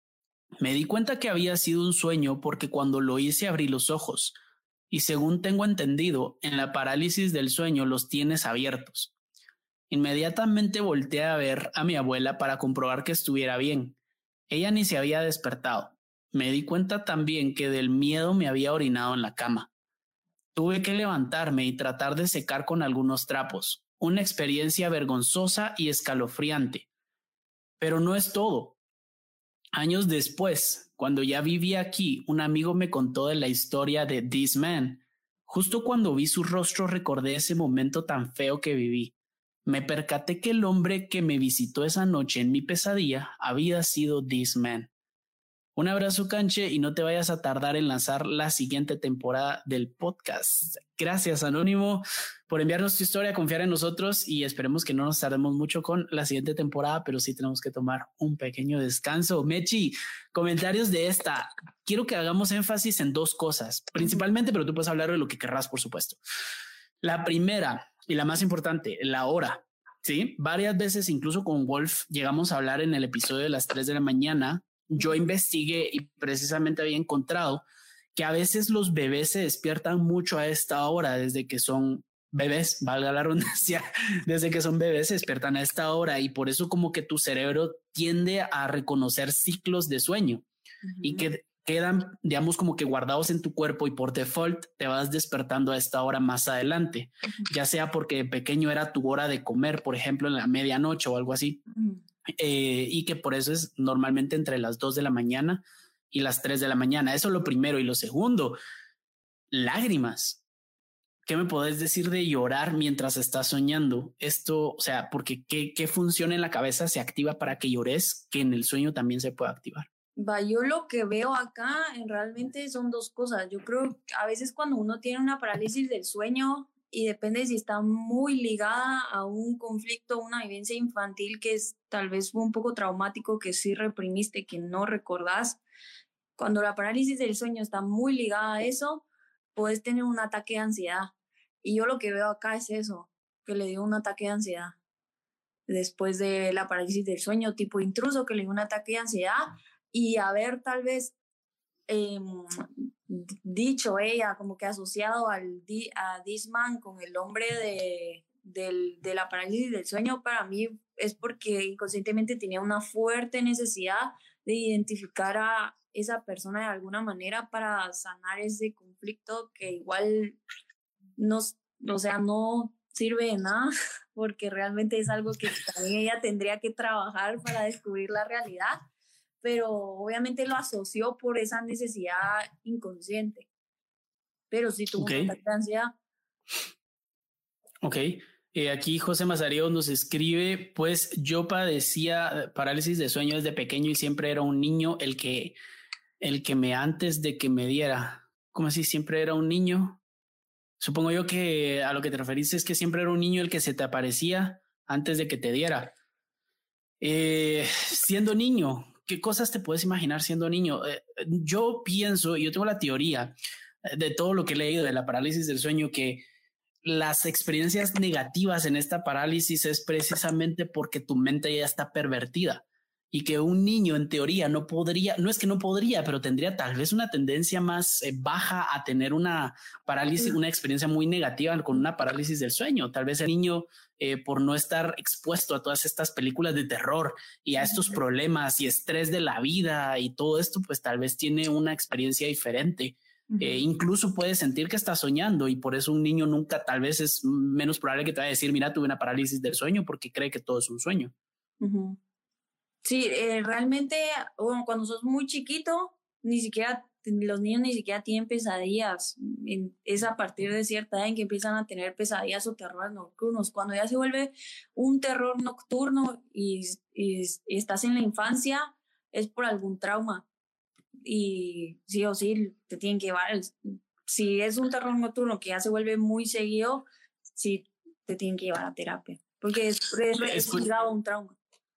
Me di cuenta que había sido un sueño porque cuando lo hice abrí los ojos. Y según tengo entendido, en la parálisis del sueño los tienes abiertos. Inmediatamente volteé a ver a mi abuela para comprobar que estuviera bien. Ella ni se había despertado. Me di cuenta también que del miedo me había orinado en la cama. Tuve que levantarme y tratar de secar con algunos trapos. Una experiencia vergonzosa y escalofriante. Pero no es todo. Años después, cuando ya vivía aquí, un amigo me contó de la historia de This Man. Justo cuando vi su rostro recordé ese momento tan feo que viví. Me percaté que el hombre que me visitó esa noche en mi pesadilla había sido This Man. Un abrazo, Canche, y no te vayas a tardar en lanzar la siguiente temporada del podcast. Gracias, Anónimo, por enviarnos tu historia, confiar en nosotros y esperemos que no nos tardemos mucho con la siguiente temporada, pero sí tenemos que tomar un pequeño descanso. Mechi, comentarios de esta. Quiero que hagamos énfasis en dos cosas, principalmente, pero tú puedes hablar de lo que querrás, por supuesto. La primera y la más importante, la hora. Sí, varias veces, incluso con Wolf, llegamos a hablar en el episodio de las tres de la mañana. Yo investigué y precisamente había encontrado que a veces los bebés se despiertan mucho a esta hora desde que son bebés, valga la redundancia, desde que son bebés se despiertan a esta hora y por eso como que tu cerebro tiende a reconocer ciclos de sueño uh-huh. y que quedan, digamos, como que guardados en tu cuerpo y por default te vas despertando a esta hora más adelante, uh-huh. ya sea porque de pequeño era tu hora de comer, por ejemplo, en la medianoche o algo así. Uh-huh. Eh, y que por eso es normalmente entre las dos de la mañana y las tres de la mañana. Eso es lo primero. Y lo segundo, lágrimas. ¿Qué me podés decir de llorar mientras estás soñando? Esto, o sea, porque ¿qué, qué función en la cabeza se activa para que llores que en el sueño también se puede activar? Va, yo lo que veo acá realmente son dos cosas. Yo creo que a veces cuando uno tiene una parálisis del sueño y depende si está muy ligada a un conflicto, una vivencia infantil que es tal vez un poco traumático, que sí reprimiste, que no recordás. Cuando la parálisis del sueño está muy ligada a eso, puedes tener un ataque de ansiedad. Y yo lo que veo acá es eso, que le dio un ataque de ansiedad. Después de la parálisis del sueño, tipo intruso, que le dio un ataque de ansiedad y haber tal vez eh, dicho ella, como que asociado al a This Man con el hombre de, de, de la parálisis del sueño, para mí es porque inconscientemente tenía una fuerte necesidad de identificar a esa persona de alguna manera para sanar ese conflicto que igual no, o sea, no sirve de nada, porque realmente es algo que también ella tendría que trabajar para descubrir la realidad, pero obviamente lo asoció por esa necesidad inconsciente. Pero sí tuvo okay. una ansiedad. Ok. Eh, aquí José Mazario nos escribe, pues yo padecía parálisis de sueño desde pequeño y siempre era un niño el que, el que me antes de que me diera. ¿Cómo así? ¿Siempre era un niño? Supongo yo que a lo que te referís es que siempre era un niño el que se te aparecía antes de que te diera. Eh, siendo niño, ¿qué cosas te puedes imaginar siendo niño? Eh, yo pienso, yo tengo la teoría de todo lo que he leído de la parálisis del sueño, que las experiencias negativas en esta parálisis es precisamente porque tu mente ya está pervertida y que un niño en teoría no podría, no es que no podría, pero tendría tal vez una tendencia más eh, baja a tener una parálisis, una experiencia muy negativa con una parálisis del sueño. Tal vez el niño, eh, por no estar expuesto a todas estas películas de terror y a estos problemas y estrés de la vida y todo esto, pues tal vez tiene una experiencia diferente. Uh-huh. Eh, incluso puede sentir que está soñando y por eso un niño nunca, tal vez es menos probable que te vaya a decir, mira, tuve una parálisis del sueño, porque cree que todo es un sueño. Uh-huh. Sí, eh, realmente bueno, cuando sos muy chiquito, ni siquiera los niños ni siquiera tienen pesadillas. Es a partir de cierta edad en que empiezan a tener pesadillas o terrores nocturnos. Cuando ya se vuelve un terror nocturno y, y, y estás en la infancia, es por algún trauma. Y sí o sí te tienen que llevar. El, si es un terror nocturno que ya se vuelve muy seguido, sí te tienen que llevar a terapia. Porque es, es, es ligado a un trauma.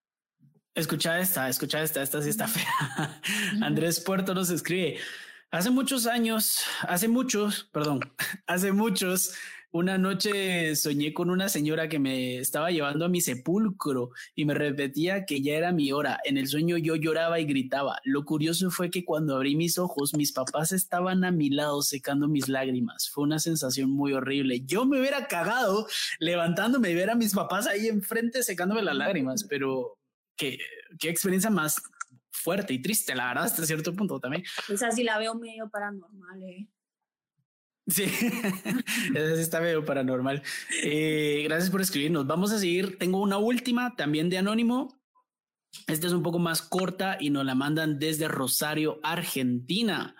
Escucha esta, escucha esta, esta sí está fea. Andrés Puerto nos escribe, hace muchos años, hace muchos, perdón, hace muchos, una noche soñé con una señora que me estaba llevando a mi sepulcro y me repetía que ya era mi hora. En el sueño yo lloraba y gritaba. Lo curioso fue que cuando abrí mis ojos, mis papás estaban a mi lado secando mis lágrimas. Fue una sensación muy horrible. Yo me hubiera cagado levantándome y ver a mis papás ahí enfrente secándome las lágrimas, pero... Qué, qué experiencia más fuerte y triste, la verdad, hasta cierto punto también. Esa sí la veo medio paranormal, ¿eh? Sí, esa sí está medio paranormal. Eh, gracias por escribirnos. Vamos a seguir. Tengo una última también de Anónimo. Esta es un poco más corta y nos la mandan desde Rosario, Argentina.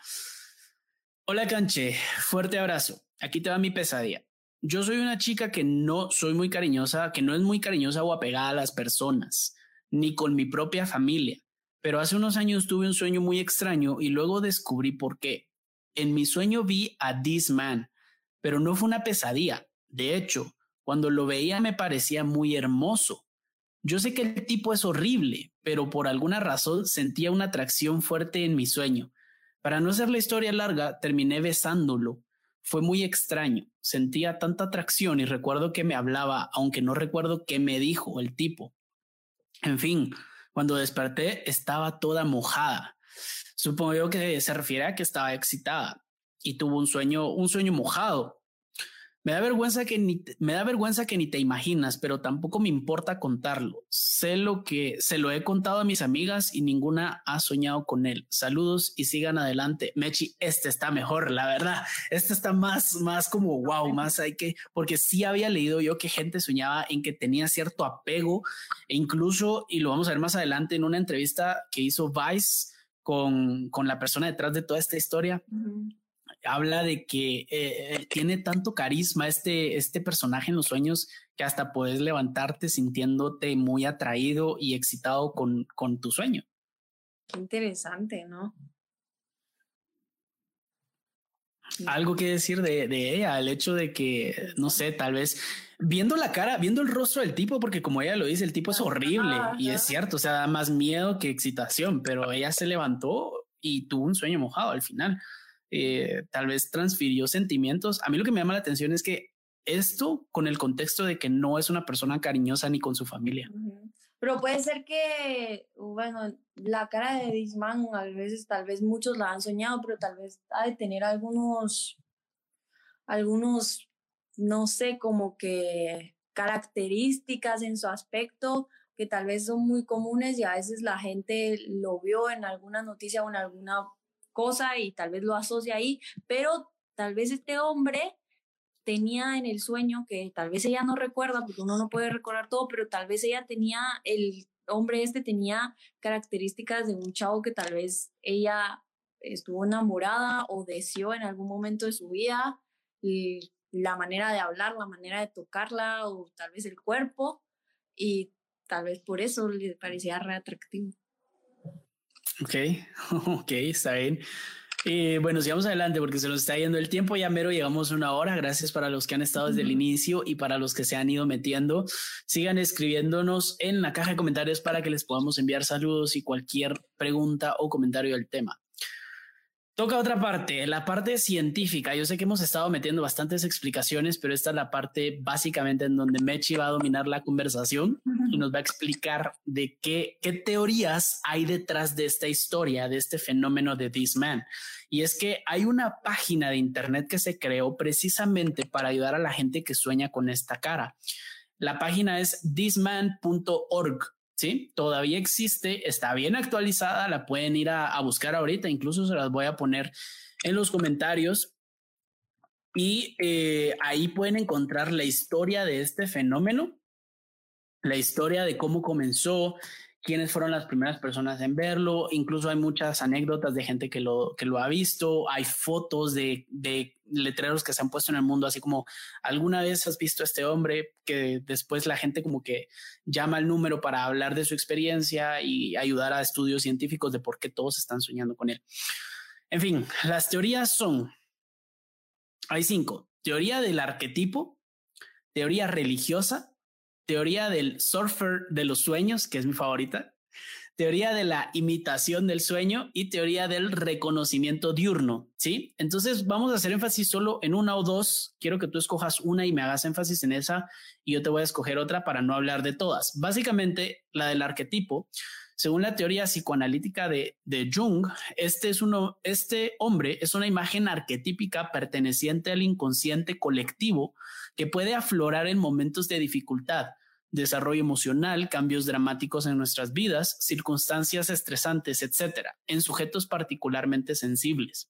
Hola, Canche. Fuerte abrazo. Aquí te va mi pesadilla. Yo soy una chica que no soy muy cariñosa, que no es muy cariñosa o apegada a las personas, ni con mi propia familia, pero hace unos años tuve un sueño muy extraño y luego descubrí por qué. En mi sueño vi a This Man, pero no fue una pesadilla. De hecho, cuando lo veía me parecía muy hermoso. Yo sé que el tipo es horrible, pero por alguna razón sentía una atracción fuerte en mi sueño. Para no hacer la historia larga, terminé besándolo. Fue muy extraño, sentía tanta atracción y recuerdo que me hablaba, aunque no recuerdo qué me dijo el tipo. En fin, cuando desperté estaba toda mojada. Supongo yo que se refiere a que estaba excitada y tuvo un sueño, un sueño mojado. Me da vergüenza que ni me da vergüenza que ni te imaginas, pero tampoco me importa contarlo. Sé lo que se lo he contado a mis amigas y ninguna ha soñado con él. Saludos y sigan adelante. Mechi, este está mejor, la verdad. Este está más, más como wow, más hay que, porque sí había leído yo que gente soñaba en que tenía cierto apego e incluso, y lo vamos a ver más adelante en una entrevista que hizo Vice con, con la persona detrás de toda esta historia. Uh-huh. Habla de que eh, tiene tanto carisma este, este personaje en los sueños que hasta puedes levantarte sintiéndote muy atraído y excitado con, con tu sueño. Qué interesante, ¿no? Algo que decir de, de ella, el hecho de que, no sé, tal vez viendo la cara, viendo el rostro del tipo, porque como ella lo dice, el tipo es horrible ajá, y es cierto, o sea, da más miedo que excitación, pero ella se levantó y tuvo un sueño mojado al final. Eh, tal vez transfirió sentimientos. A mí lo que me llama la atención es que esto con el contexto de que no es una persona cariñosa ni con su familia. Uh-huh. Pero puede ser que, bueno, la cara de Disman a veces, tal vez muchos la han soñado, pero tal vez ha de tener algunos, algunos, no sé, como que características en su aspecto que tal vez son muy comunes y a veces la gente lo vio en alguna noticia o en alguna cosa y tal vez lo asocia ahí, pero tal vez este hombre tenía en el sueño, que tal vez ella no recuerda, porque uno no puede recordar todo, pero tal vez ella tenía, el hombre este tenía características de un chavo que tal vez ella estuvo enamorada o deseó en algún momento de su vida, y la manera de hablar, la manera de tocarla o tal vez el cuerpo, y tal vez por eso le parecía re atractivo. Ok, ok, está bien. Eh, bueno, sigamos adelante porque se nos está yendo el tiempo. Ya mero llegamos a una hora. Gracias para los que han estado desde uh-huh. el inicio y para los que se han ido metiendo. Sigan escribiéndonos en la caja de comentarios para que les podamos enviar saludos y cualquier pregunta o comentario del tema. Toca otra parte, la parte científica. Yo sé que hemos estado metiendo bastantes explicaciones, pero esta es la parte básicamente en donde Mechi va a dominar la conversación y nos va a explicar de qué, qué teorías hay detrás de esta historia, de este fenómeno de This Man. Y es que hay una página de internet que se creó precisamente para ayudar a la gente que sueña con esta cara. La página es this man punto org. Sí, todavía existe, está bien actualizada, la pueden ir a, a buscar ahorita, incluso se las voy a poner en los comentarios y eh, ahí pueden encontrar la historia de este fenómeno, la historia de cómo comenzó, quiénes fueron las primeras personas en verlo, incluso hay muchas anécdotas de gente que lo, que lo ha visto, hay fotos de, de letreros que se han puesto en el mundo, así como alguna vez has visto a este hombre, que después la gente como que llama al número para hablar de su experiencia y ayudar a estudios científicos de por qué todos están soñando con él. En fin, las teorías son, hay cinco: teoría del arquetipo, teoría religiosa, teoría del surfer de los sueños, que es mi favorita, teoría de la imitación del sueño y teoría del reconocimiento diurno, ¿sí? Entonces vamos a hacer énfasis solo en una o dos. Quiero que tú escojas una y me hagas énfasis en esa y yo te voy a escoger otra para no hablar de todas. Básicamente, la del arquetipo, según la teoría psicoanalítica de, de Jung, este, es uno, este hombre es una imagen arquetípica perteneciente al inconsciente colectivo que puede aflorar en momentos de dificultad, desarrollo emocional, cambios dramáticos en nuestras vidas, circunstancias estresantes, etcétera, en sujetos particularmente sensibles.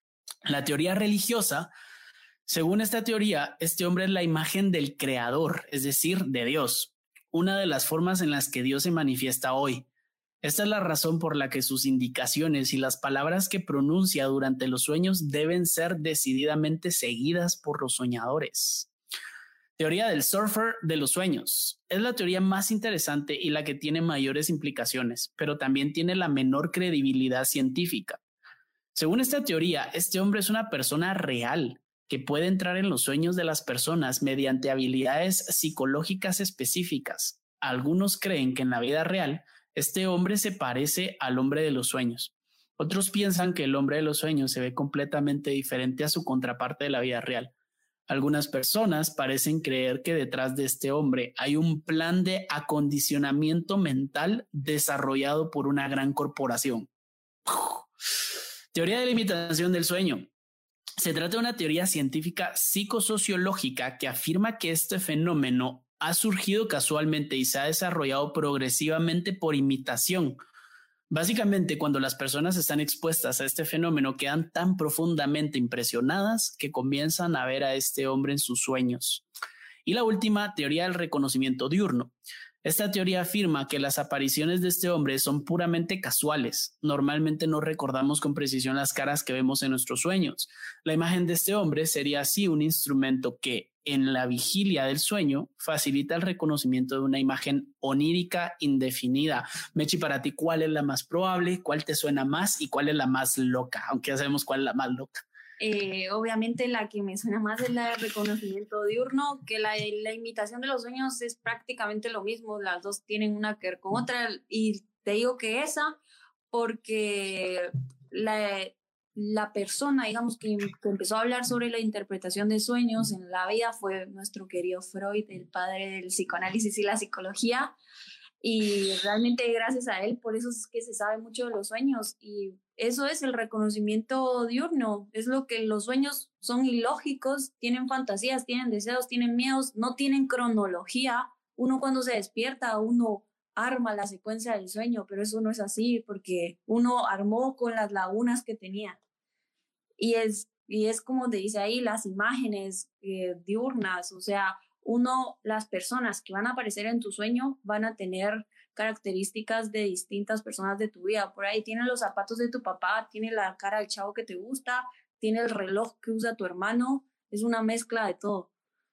La teoría religiosa, según esta teoría, este hombre es la imagen del creador, es decir, de Dios, una de las formas en las que Dios se manifiesta hoy. Esta es la razón por la que sus indicaciones y las palabras que pronuncia durante los sueños deben ser decididamente seguidas por los soñadores. Teoría del surfer de los sueños. Es la teoría más interesante y la que tiene mayores implicaciones, pero también tiene la menor credibilidad científica. Según esta teoría, este hombre es una persona real que puede entrar en los sueños de las personas mediante habilidades psicológicas específicas. Algunos creen que en la vida real, este hombre se parece al hombre de los sueños. Otros piensan que el hombre de los sueños se ve completamente diferente a su contraparte de la vida real. Algunas personas parecen creer que detrás de este hombre hay un plan de acondicionamiento mental desarrollado por una gran corporación. Teoría de la imitación del sueño. Se trata de una teoría científica psicosociológica que afirma que este fenómeno ha surgido casualmente y se ha desarrollado progresivamente por imitación. Básicamente, cuando las personas están expuestas a este fenómeno, quedan tan profundamente impresionadas que comienzan a ver a este hombre en sus sueños. Y la última, teoría del reconocimiento diurno. Esta teoría afirma que las apariciones de este hombre son puramente casuales. Normalmente no recordamos con precisión las caras que vemos en nuestros sueños. La imagen de este hombre sería así un instrumento que, en la vigilia del sueño, facilita el reconocimiento de una imagen onírica indefinida. Mechi, para ti, ¿cuál es la más probable? ¿Cuál te suena más? ¿Y cuál es la más loca? Aunque ya sabemos cuál es la más loca. Eh, obviamente la que me suena más es la de reconocimiento diurno, que la, la imitación de los sueños es prácticamente lo mismo, las dos tienen una que ver con otra, y te digo que esa porque la, la persona, digamos, que, que empezó a hablar sobre la interpretación de sueños en la vida fue nuestro querido Freud, el padre del psicoanálisis y la psicología, y realmente gracias a él, por eso es que se sabe mucho de los sueños, y eso es el reconocimiento diurno, es lo que los sueños son ilógicos, tienen fantasías, tienen deseos, tienen miedos, no tienen cronología. Uno cuando se despierta, uno arma la secuencia del sueño, pero eso no es así porque uno armó con las lagunas que tenía. Y es, y es como te dice ahí, las imágenes eh, diurnas, o sea, uno, las personas que van a aparecer en tu sueño van a tener características de distintas personas de tu vida. Por ahí tiene los zapatos de tu papá, tiene la cara del chavo que te gusta, tiene el reloj que usa tu hermano, es una mezcla de todo.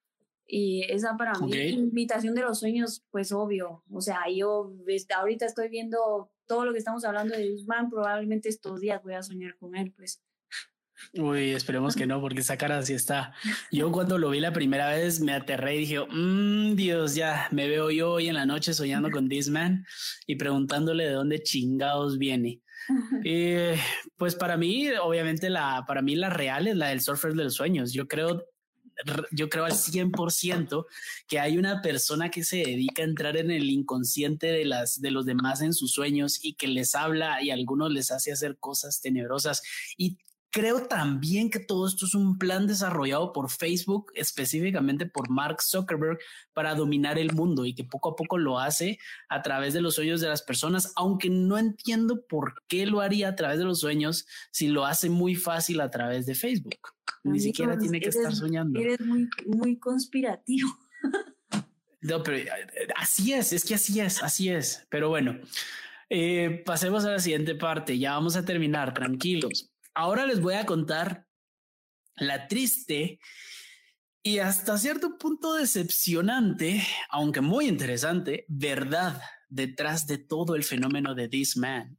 Y esa para okay. mí, imitación de los sueños, pues obvio. O sea, yo ahorita estoy viendo todo lo que estamos hablando de Guzmán, probablemente estos días voy a soñar con él, pues. Uy, esperemos que no, porque esa cara sí está. Yo cuando lo vi la primera vez me aterré y dije, mmm, Dios, ya me veo yo hoy en la noche soñando con this man y preguntándole de dónde chingados viene. Eh, pues para mí, obviamente, la, para mí la real es la del surfer de los sueños. Yo creo, yo creo al cien por ciento que hay una persona que se dedica a entrar en el inconsciente de, las, de los demás en sus sueños y que les habla y a algunos les hace hacer cosas tenebrosas. Y creo también que todo esto es un plan desarrollado por Facebook, específicamente por Mark Zuckerberg, para dominar el mundo y que poco a poco lo hace a través de los sueños de las personas, aunque no entiendo por qué lo haría a través de los sueños si lo hace muy fácil a través de Facebook. Ni Amigos, siquiera tiene que eres, estar soñando. Eres muy, muy conspirativo. No, pero así es, es que así es, así es. Pero bueno, eh, pasemos a la siguiente parte. Ya vamos a terminar, tranquilos. Ahora les voy a contar la triste y hasta cierto punto decepcionante, aunque muy interesante, verdad detrás de todo el fenómeno de This Man.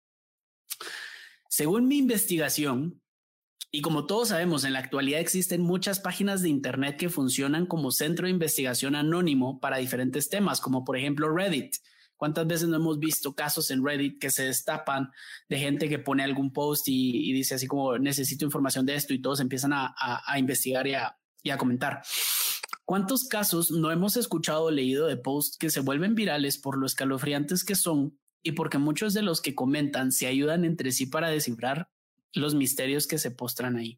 Según mi investigación, y como todos sabemos, en la actualidad existen muchas páginas de internet que funcionan como centro de investigación anónimo para diferentes temas, como por ejemplo Reddit. ¿Cuántas veces no hemos visto casos en Reddit que se destapan de gente que pone algún post y, y dice así como necesito información de esto y todos empiezan a, a, a investigar y a, y a comentar? ¿Cuántos casos no hemos escuchado o leído de posts que se vuelven virales por lo escalofriantes que son y porque muchos de los que comentan se ayudan entre sí para descifrar los misterios que se postran ahí?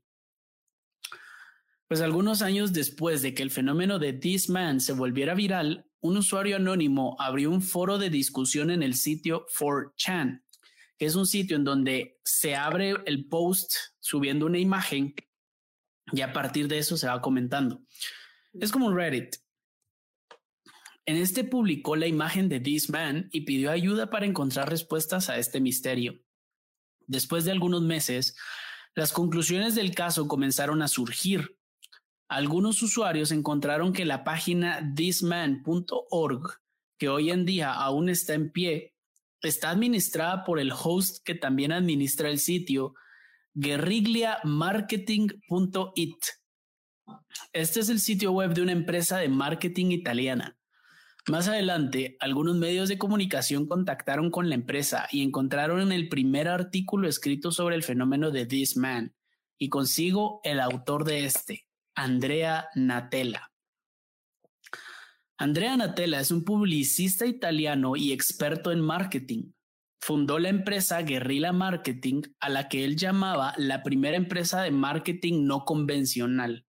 Pues algunos años después de que el fenómeno de This Man se volviera viral, un usuario anónimo abrió un foro de discusión en el sitio four chan, que es un sitio en donde se abre el post subiendo una imagen y a partir de eso se va comentando. Es como un Reddit. En este publicó la imagen de This Man y pidió ayuda para encontrar respuestas a este misterio. Después de algunos meses, las conclusiones del caso comenzaron a surgir. Algunos usuarios encontraron que la página this man punto org, que hoy en día aún está en pie, está administrada por el host que también administra el sitio guerrilla marketing punto it. Este es el sitio web de una empresa de marketing italiana. Más adelante, algunos medios de comunicación contactaron con la empresa y encontraron el primer artículo escrito sobre el fenómeno de This Man, y consigo el autor de este, Andrea Natella. Andrea Natella es un publicista italiano y experto en marketing. Fundó la empresa Guerrilla Marketing, a la que él llamaba la primera empresa de marketing no convencional.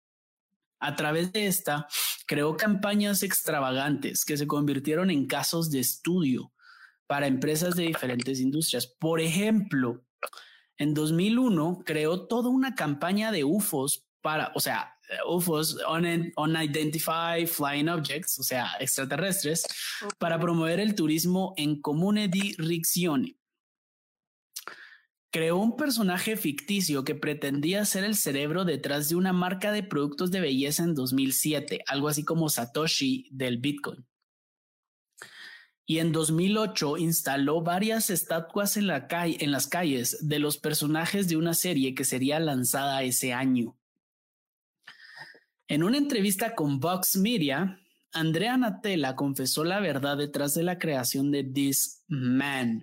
A través de esta, creó campañas extravagantes que se convirtieron en casos de estudio para empresas de diferentes industrias. Por ejemplo, en dos mil uno creó toda una campaña de U F Os para, o sea, U F Os, Unidentified Flying Objects, o sea, extraterrestres, okay, para promover el turismo en Comune di Riccione. Creó un personaje ficticio que pretendía ser el cerebro detrás de una marca de productos de belleza en dos mil siete, algo así como Satoshi del Bitcoin. Y en dos mil ocho instaló varias estatuas en, la calle, en las calles de los personajes de una serie que sería lanzada ese año. En una entrevista con Vox Media, Andrea Natella confesó la verdad detrás de la creación de This Man.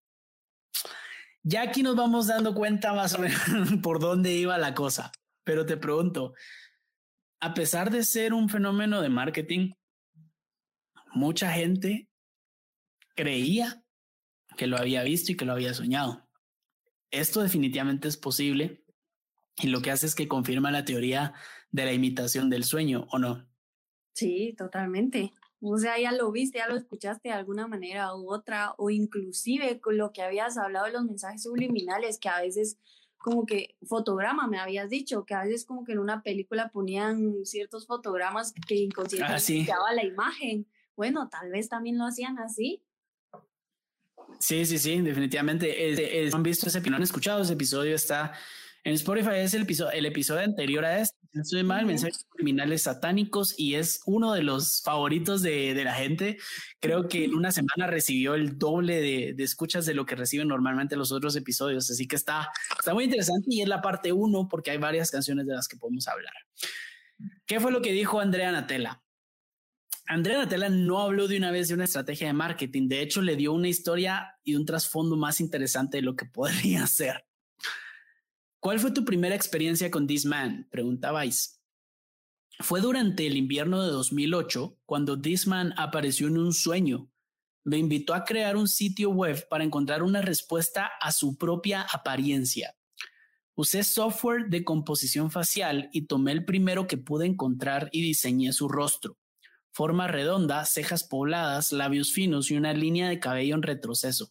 Ya aquí nos vamos dando cuenta más o menos por dónde iba la cosa, pero te pregunto, a pesar de ser un fenómeno de marketing, mucha gente creía que lo había visto y que lo había soñado. Esto definitivamente es posible y lo que hace es que confirma la teoría de la imitación del sueño, ¿o no? Sí, totalmente. O sea, ya lo viste, ya lo escuchaste de alguna manera u otra, o inclusive con lo que habías hablado de los mensajes subliminales, que a veces como que fotograma, me habías dicho, que a veces como que en una película ponían ciertos fotogramas que inconscientemente ah, sí. daba la imagen. Bueno, tal vez también lo hacían así. Sí, sí, sí, definitivamente. Es, es, ¿Han visto ese episodio? ¿Han escuchado ese episodio? Está en Spotify, es el episodio, el episodio anterior a este. no estoy mal, Mensajes Criminales Satánicos, y es uno de los favoritos de, de la gente. Creo que en una semana recibió el doble de, de escuchas de lo que reciben normalmente los otros episodios, así que está, está muy interesante y es la parte uno porque hay varias canciones de las que podemos hablar. ¿Qué fue lo que dijo Andrea Natella? Andrea Natella no habló de una vez de una estrategia de marketing, de hecho le dio una historia y un trasfondo más interesante de lo que podría ser. ¿Cuál fue tu primera experiencia con This Man?, pregunta Vice. Fue durante el invierno de dos mil ocho cuando This Man apareció en un sueño. Me invitó a crear un sitio web para encontrar una respuesta a su propia apariencia. Usé software de composición facial y tomé el primero que pude encontrar y diseñé su rostro. Forma redonda, cejas pobladas, labios finos y una línea de cabello en retroceso.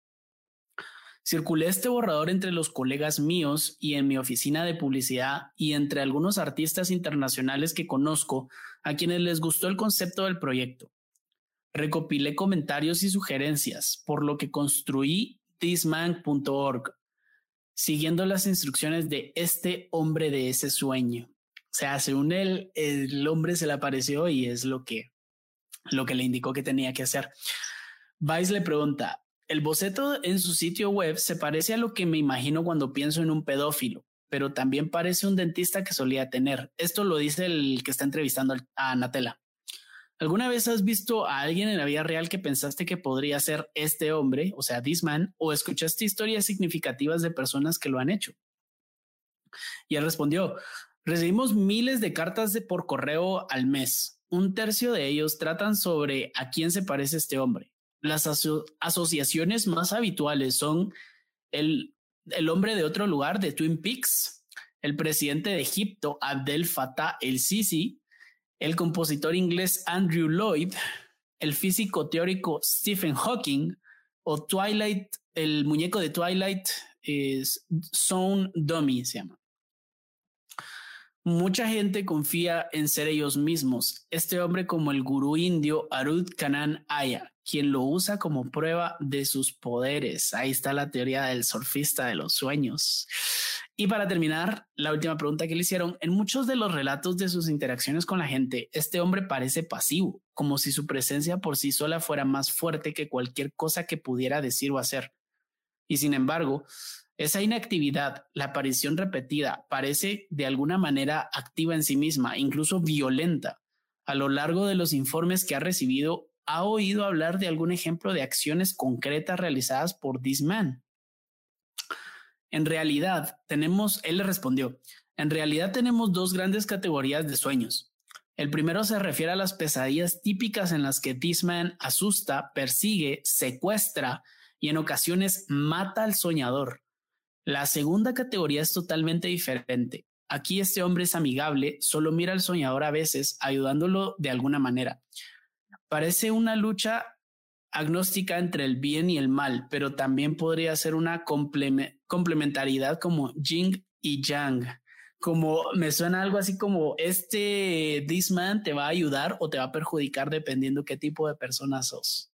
Circulé este borrador entre los colegas míos y en mi oficina de publicidad y entre algunos artistas internacionales que conozco a quienes les gustó el concepto del proyecto. Recopilé comentarios y sugerencias, por lo que construí this man punto org, siguiendo las instrucciones de este hombre de ese sueño. O sea, según él, el hombre se le apareció y es lo que, lo que le indicó que tenía que hacer. Vice le pregunta, el boceto en su sitio web se parece a lo que me imagino cuando pienso en un pedófilo, pero también parece un dentista que solía tener. Esto lo dice el que está entrevistando a Natella. ¿Alguna vez has visto a alguien en la vida real que pensaste que podría ser este hombre, o sea, this man, o escuchaste historias significativas de personas que lo han hecho? Y él respondió, recibimos miles de cartas de por correo al mes. Un tercio de ellos tratan sobre a quién se parece este hombre. Las aso- asociaciones más habituales son el, el hombre de otro lugar de Twin Peaks, el presidente de Egipto, Abdel Fattah el-Sisi, el compositor inglés Andrew Lloyd, el físico teórico Stephen Hawking o Twilight, el muñeco de Twilight es Sound Dummy, se llama. Mucha gente confía en ser ellos mismos. Este hombre como el gurú indio Arud Kanan Aya, quien lo usa como prueba de sus poderes. Ahí está la teoría del surfista de los sueños. Y para terminar, la última pregunta que le hicieron, en muchos de los relatos de sus interacciones con la gente, este hombre parece pasivo, como si su presencia por sí sola fuera más fuerte que cualquier cosa que pudiera decir o hacer. Y sin embargo, esa inactividad, la aparición repetida, parece de alguna manera activa en sí misma, incluso violenta. A lo largo de los informes que ha recibido, ¿ha oído hablar de algún ejemplo de acciones concretas realizadas por this man? En realidad, tenemos, él le respondió, en realidad tenemos dos grandes categorías de sueños. El primero se refiere a las pesadillas típicas en las que this man asusta, persigue, secuestra y en ocasiones mata al soñador. La segunda categoría es totalmente diferente. Aquí este hombre es amigable, solo mira al soñador a veces, ayudándolo de alguna manera. Parece una lucha agnóstica entre el bien y el mal, pero también podría ser una complement- complementariedad como yin y yang. Como me suena algo así como este this man te va a ayudar o te va a perjudicar dependiendo qué tipo de persona sos.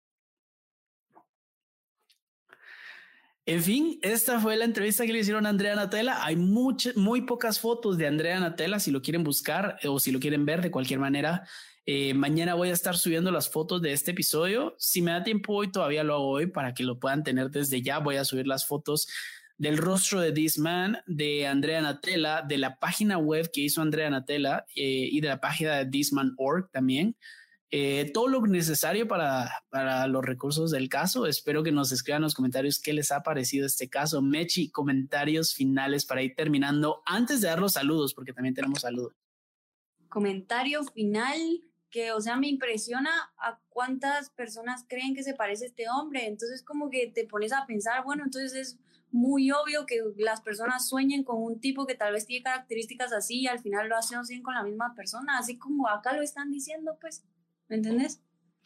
En fin, esta fue la entrevista que le hicieron a Andrea Natella. Hay muchas, muy pocas fotos de Andrea Natella, si lo quieren buscar o si lo quieren ver de cualquier manera. Eh, mañana voy a estar subiendo las fotos de este episodio. Si me da tiempo hoy, todavía lo hago hoy para que lo puedan tener desde ya. Voy a subir las fotos del rostro de this man, de Andrea Natella, de la página web que hizo Andrea Natella eh, y de la página de this man punto org también. Eh, todo lo necesario para, para los recursos del caso. Espero que nos escriban en los comentarios qué les ha parecido este caso. Mechi, comentarios finales para ir terminando antes de dar los saludos, porque también tenemos saludos. Comentario final que, o sea, me impresiona a cuántas personas creen que se parece este hombre. Entonces como que te pones a pensar, bueno, entonces es muy obvio que las personas sueñen con un tipo que tal vez tiene características así y al final lo hacen con la misma persona, así como acá lo están diciendo, pues. ¿Me entiendes?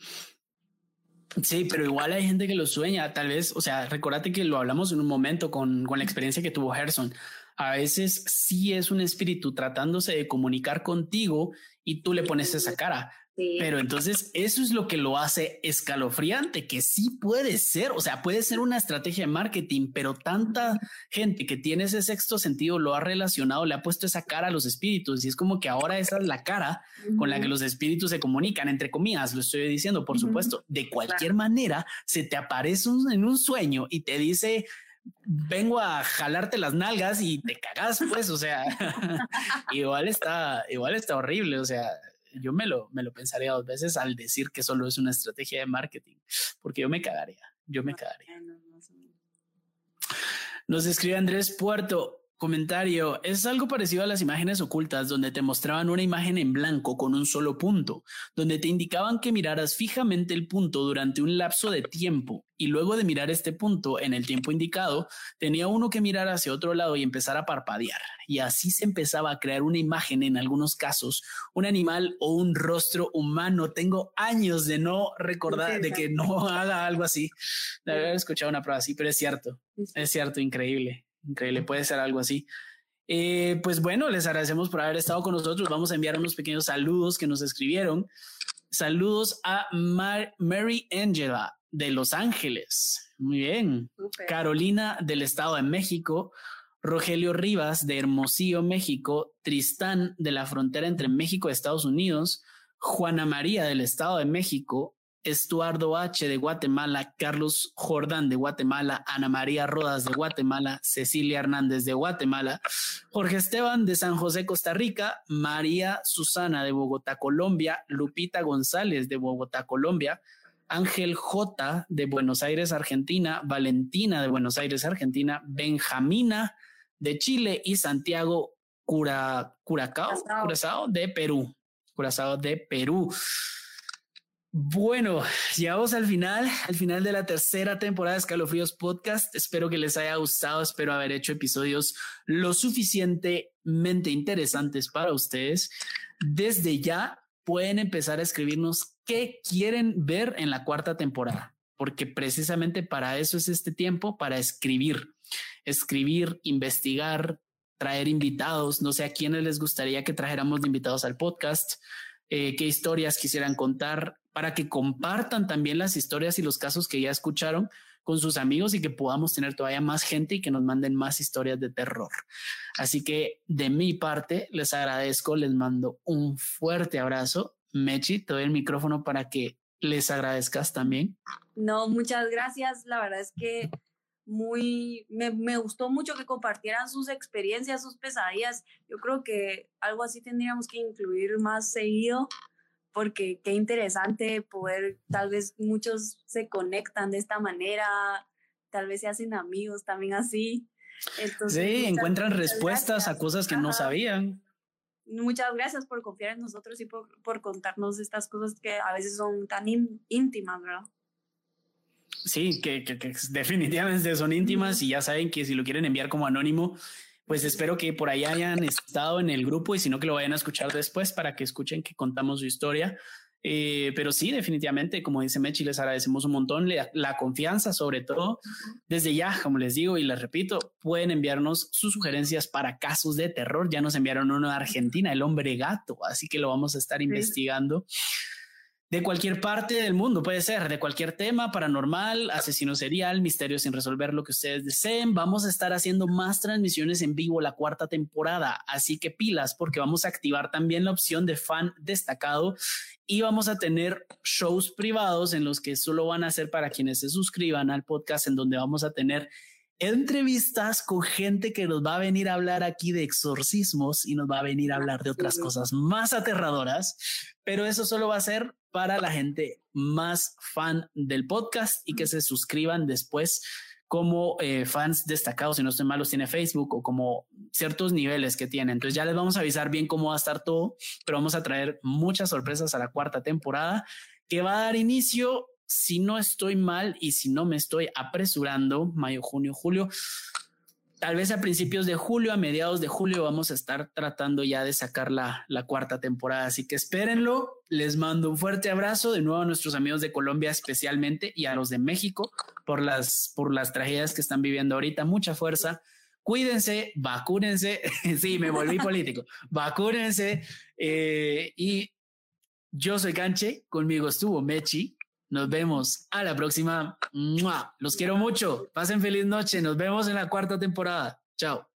Sí, pero igual hay gente que lo sueña, tal vez, o sea, recordate que lo hablamos en un momento con, con la experiencia que tuvo Gerson. A veces sí es un espíritu tratándose de comunicar contigo y tú le pones esa cara, Sí. Pero entonces eso es lo que lo hace escalofriante, que sí puede ser, o sea, puede ser una estrategia de marketing, pero tanta gente que tiene ese sexto sentido lo ha relacionado, le ha puesto esa cara a los espíritus y es como que ahora esa es la cara uh-huh. con la que los espíritus se comunican, entre comillas, lo estoy diciendo, por uh-huh. supuesto, de cualquier claro. manera se te aparece un, en un sueño y te dice... vengo a jalarte las nalgas y te cagas, pues, o sea, igual está, igual está horrible, o sea, yo me lo, me lo pensaría dos veces al decir que solo es una estrategia de marketing, porque yo me cagaría, yo me cagaría. Nos escribe Andrés Puerto, comentario, es algo parecido a las imágenes ocultas donde te mostraban una imagen en blanco con un solo punto, donde te indicaban que miraras fijamente el punto durante un lapso de tiempo y luego de mirar este punto en el tiempo indicado, tenía uno que mirar hacia otro lado y empezar a parpadear. Y así se empezaba a crear una imagen, en algunos casos, un animal o un rostro humano. Tengo años de no recordar, de que no haga algo así, de haber escuchado una prueba así, pero es cierto, es cierto, increíble. Increíble, puede ser algo así. Eh, pues bueno, les agradecemos por haber estado con nosotros. Vamos a enviar unos pequeños saludos que nos escribieron. Saludos a Mar- Mary Angela de Los Ángeles. Muy bien. Super. Carolina del Estado de México. Rogelio Rivas de Hermosillo, México. Tristán de la frontera entre México y Estados Unidos. Juana María del Estado de México. Estuardo H. de Guatemala, Carlos Jordán de Guatemala, Ana María Rodas de Guatemala, Cecilia Hernández de Guatemala, Jorge Esteban de San José, Costa Rica, María Susana de Bogotá, Colombia, Lupita González de Bogotá, Colombia, Ángel J. de Buenos Aires, Argentina, Valentina de Buenos Aires, Argentina, Benjamina de Chile y Santiago Cura, Curacao, Curazao de Perú, Curazao de Perú. Bueno, llegamos al final, al final de la tercera temporada de Escalofríos Podcast. Espero que les haya gustado, espero haber hecho episodios lo suficientemente interesantes para ustedes. Desde ya pueden empezar a escribirnos qué quieren ver en la cuarta temporada, porque precisamente para eso es este tiempo, para escribir, escribir, investigar, traer invitados. No sé a quiénes les gustaría que trajéramos de invitados al podcast, eh, qué historias quisieran contar, para que compartan también las historias y los casos que ya escucharon con sus amigos y que podamos tener todavía más gente y que nos manden más historias de terror. Así que de mi parte les agradezco, les mando un fuerte abrazo. Mechi, te doy el micrófono para que les agradezcas también. No, muchas gracias. La verdad es que muy, me, me gustó mucho que compartieran sus experiencias, sus pesadillas. Yo creo que algo así tendríamos que incluir más seguido, porque qué interesante poder, tal vez muchos se conectan de esta manera, tal vez se hacen amigos también así. Entonces, sí, muchas, encuentran muchas respuestas gracias. a cosas que Ajá. no sabían. Muchas gracias por confiar en nosotros y por, por contarnos estas cosas que a veces son tan in, íntimas, ¿verdad? Sí, que, que, que definitivamente son íntimas mm. y ya saben que si lo quieren enviar como anónimo, pues espero que por ahí hayan estado en el grupo y si no que lo vayan a escuchar después para que escuchen que contamos su historia. Eh, pero sí, definitivamente, como dice Mechi, les agradecemos un montón la, la confianza, sobre todo. Desde ya, como les digo y les repito, pueden enviarnos sus sugerencias para casos de terror. Ya nos enviaron uno de Argentina, el hombre gato, así que lo vamos a estar sí. investigando. De cualquier parte del mundo, puede ser, de cualquier tema, paranormal, asesino serial, misterio sin resolver, lo que ustedes deseen. Vamos a estar haciendo más transmisiones en vivo la cuarta temporada, así que pilas, porque vamos a activar también la opción de fan destacado y vamos a tener shows privados en los que solo van a ser para quienes se suscriban al podcast, en donde vamos a tener entrevistas con gente que nos va a venir a hablar aquí de exorcismos y nos va a venir a hablar de otras cosas más aterradoras, pero eso solo va a ser para la gente más fan del podcast y que se suscriban después como eh, fans destacados, si no estoy mal, los tiene Facebook o como ciertos niveles que tiene. Entonces ya les vamos a avisar bien cómo va a estar todo, pero vamos a traer muchas sorpresas a la cuarta temporada que va a dar inicio, si no estoy mal y si no me estoy apresurando, mayo, junio, julio, tal vez a principios de julio, a mediados de julio vamos a estar tratando ya de sacar la, la cuarta temporada. Así que espérenlo. Les mando un fuerte abrazo de nuevo a nuestros amigos de Colombia especialmente y a los de México por las, por las tragedias que están viviendo ahorita. Mucha fuerza. Cuídense, vacúnense. Sí, me volví político. Vacúnense eh, y Yo soy Canche, conmigo estuvo Mechi. Nos vemos a la próxima. ¡Mua! Los quiero mucho. Pasen feliz noche. Nos vemos en la cuarta temporada. Chao.